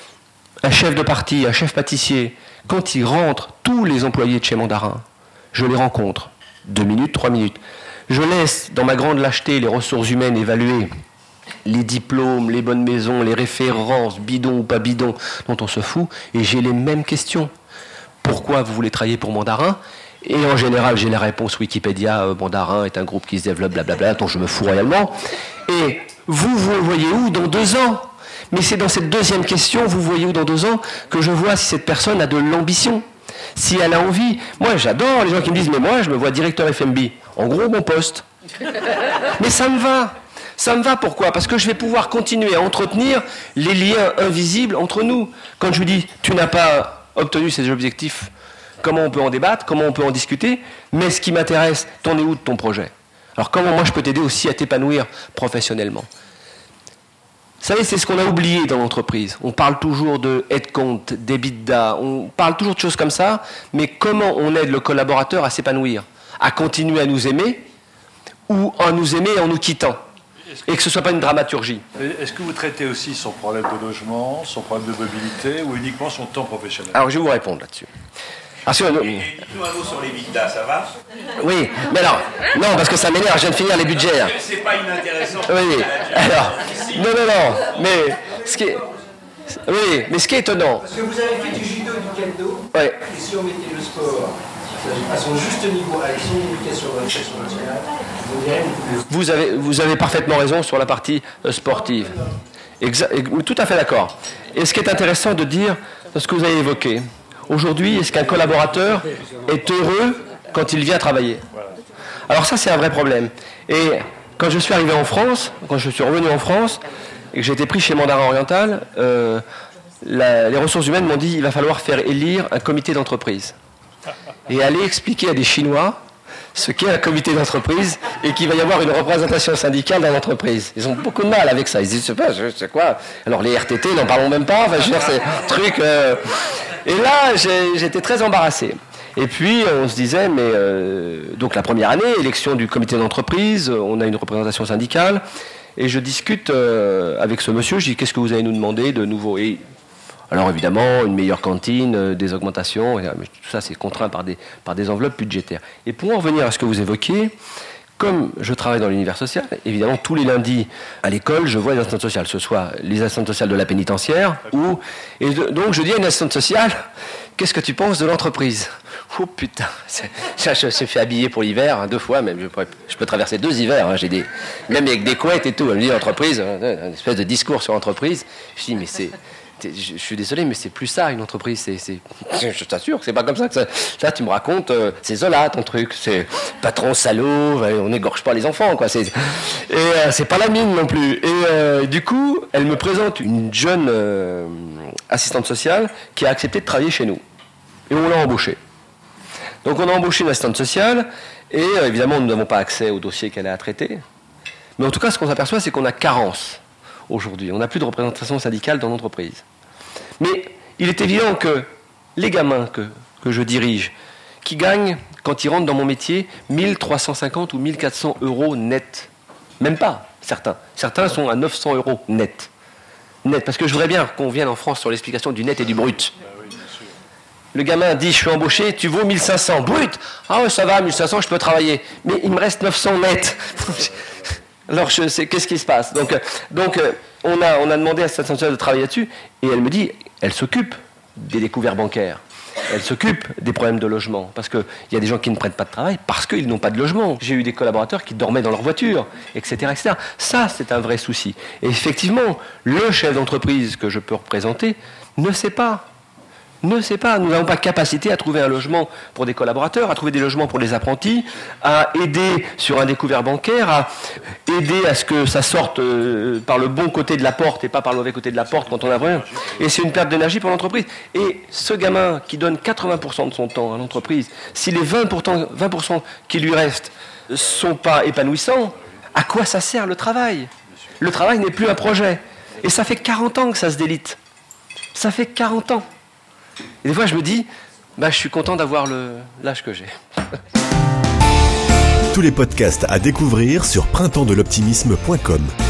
S4: un chef de partie, un chef pâtissier, quand ils rentrent, tous les employés de chez Mandarin, je les rencontre, 2 minutes, 3 minutes. Je laisse, dans ma grande lâcheté, les ressources humaines évaluer les diplômes, les bonnes maisons, les références, bidon ou pas bidon, dont on se fout, et j'ai les mêmes questions. Pourquoi vous voulez travailler pour Mandarin? Et en général, j'ai la réponse Wikipédia, Mandarin est un groupe qui se développe, blablabla, dont je me fous royalement. Et vous voyez où dans 2 ans? Mais c'est dans cette deuxième question, vous voyez où dans 2 ans, que je vois si cette personne a de l'ambition, si elle a envie. Moi, j'adore les gens qui me disent, mais moi, je me vois directeur FMB. En gros, mon poste. Mais ça me va. Ça me va, pourquoi? Parce que je vais pouvoir continuer à entretenir les liens invisibles entre nous. Quand je vous dis, tu n'as pas obtenu ces objectifs, comment on peut en débattre, comment on peut en discuter, mais ce qui m'intéresse, t'en es où de ton projet? Alors comment moi je peux t'aider aussi à t'épanouir professionnellement? Vous savez, c'est ce qu'on a oublié dans l'entreprise. On parle toujours de headcount, d'EBITDA, on parle toujours de choses comme ça, mais comment on aide le collaborateur à s'épanouir, à continuer à nous aimer, ou à nous aimer en nous quittant? Et que ce ne soit pas une dramaturgie.
S2: Est-ce que vous traitez aussi son problème de logement, son problème de mobilité ou uniquement son temps professionnel?
S4: Alors je vais vous répondre là-dessus.
S5: Et dites-nous un mot sur les bidas, ça va?
S4: Oui, mais alors, non, parce que ça m'énerve, je viens de finir les budgets. Là.
S5: C'est pas inintéressant.
S4: Oui, alors, non, mais ce qui est... Oui, mais ce qui est étonnant...
S7: Parce que vous avez fait du judo et du kendo,
S4: Ouais.
S7: et si on mettait le sport à son juste niveau, avec son éducation dans l'éducation nationale, vous direz que
S4: Vous avez parfaitement raison sur la partie sportive. Tout à fait d'accord. Et ce qui est intéressant de dire, ce que vous avez évoqué, aujourd'hui, est-ce qu'un collaborateur est heureux quand il vient travailler? Alors ça, c'est un vrai problème. Et quand je suis arrivé en France, quand je suis revenu en France, et que j'ai été pris chez Mandarin Oriental, les ressources humaines m'ont dit il va falloir faire élire un comité d'entreprise. Et aller expliquer à des Chinois ce qu'est un comité d'entreprise et qu'il va y avoir une représentation syndicale dans l'entreprise. Ils ont beaucoup de mal avec ça. Ils disent, c'est quoi? Alors les RTT, n'en parlons même pas. Enfin, je veux dire, c'est truc. Et là, j'étais très embarrassé. Et puis, on se disait, donc la première année, élection du comité d'entreprise, on a une représentation syndicale. Et je discute avec ce monsieur, je dis, qu'est-ce que vous allez nous demander de nouveau? Et alors évidemment, une meilleure cantine, des augmentations, mais tout ça c'est contraint par des enveloppes budgétaires. Et pour en revenir à ce que vous évoquiez, comme je travaille dans l'univers social, évidemment tous les lundis à l'école, je vois les assistantes sociales, ce soit les assistantes sociales de la pénitentiaire, donc je dis à une assistante sociale, qu'est-ce que tu penses de l'entreprise? Oh putain, je me suis fait habiller pour l'hiver, 2 fois même, je peux traverser 2 hivers, même avec des couettes et tout, elle me dit l'entreprise, une espèce de discours sur l'entreprise, je dis mais je suis désolé, mais c'est plus ça, une entreprise. Je t'assure que c'est pas comme ça que ça. Là, tu me racontes, c'est Zola, ton truc. C'est patron salaud, on n'égorge pas les enfants, quoi. Et c'est pas la mine non plus. Et du coup, elle me présente une jeune assistante sociale qui a accepté de travailler chez nous. Et on l'a embauchée. Donc, on a embauché une assistante sociale, et évidemment, nous n'avons pas accès au dossier qu'elle a à traiter. Mais en tout cas, ce qu'on s'aperçoit, c'est qu'on a carence aujourd'hui. On n'a plus de représentation syndicale dans l'entreprise. Mais il est évident que les gamins que je dirige, qui gagnent, quand ils rentrent dans mon métier, 1350 ou 1400 euros net. Même pas, certains. Certains sont à 900 euros net. Net, parce que je voudrais bien qu'on vienne en France sur l'explication du net et du brut. Le gamin dit, je suis embauché, tu vaux 1500 brut. Ah ouais, ça va, 1500, je peux travailler. Mais il me reste 900 net. Alors, qu'est-ce qui se passe? Donc on a demandé à cette assistante sociale de travailler là-dessus, et elle me dit, elle s'occupe des découvertes bancaires, elle s'occupe des problèmes de logement, parce qu'il y a des gens qui ne prennent pas de travail parce qu'ils n'ont pas de logement. J'ai eu des collaborateurs qui dormaient dans leur voiture, etc., etc. Ça, c'est un vrai souci. Et effectivement, le chef d'entreprise que je peux représenter ne sait pas. Nous n'avons pas capacité à trouver un logement pour des collaborateurs, à trouver des logements pour les apprentis, à aider sur un découvert bancaire, à aider à ce que ça sorte par le bon côté de la porte et pas par le mauvais côté de la porte quand on a rien. Et c'est une perte d'énergie pour l'entreprise. Et ce gamin qui donne 80% de son temps à l'entreprise, si les 20% qui lui restent ne sont pas épanouissants, à quoi ça sert le travail? Le travail n'est plus un projet. Et ça fait 40 ans que ça se délite. Ça fait 40 ans. Et des fois, je me dis, je suis content d'avoir l'âge que j'ai.
S1: Tous les podcasts à découvrir sur printempsdeloptimisme.com.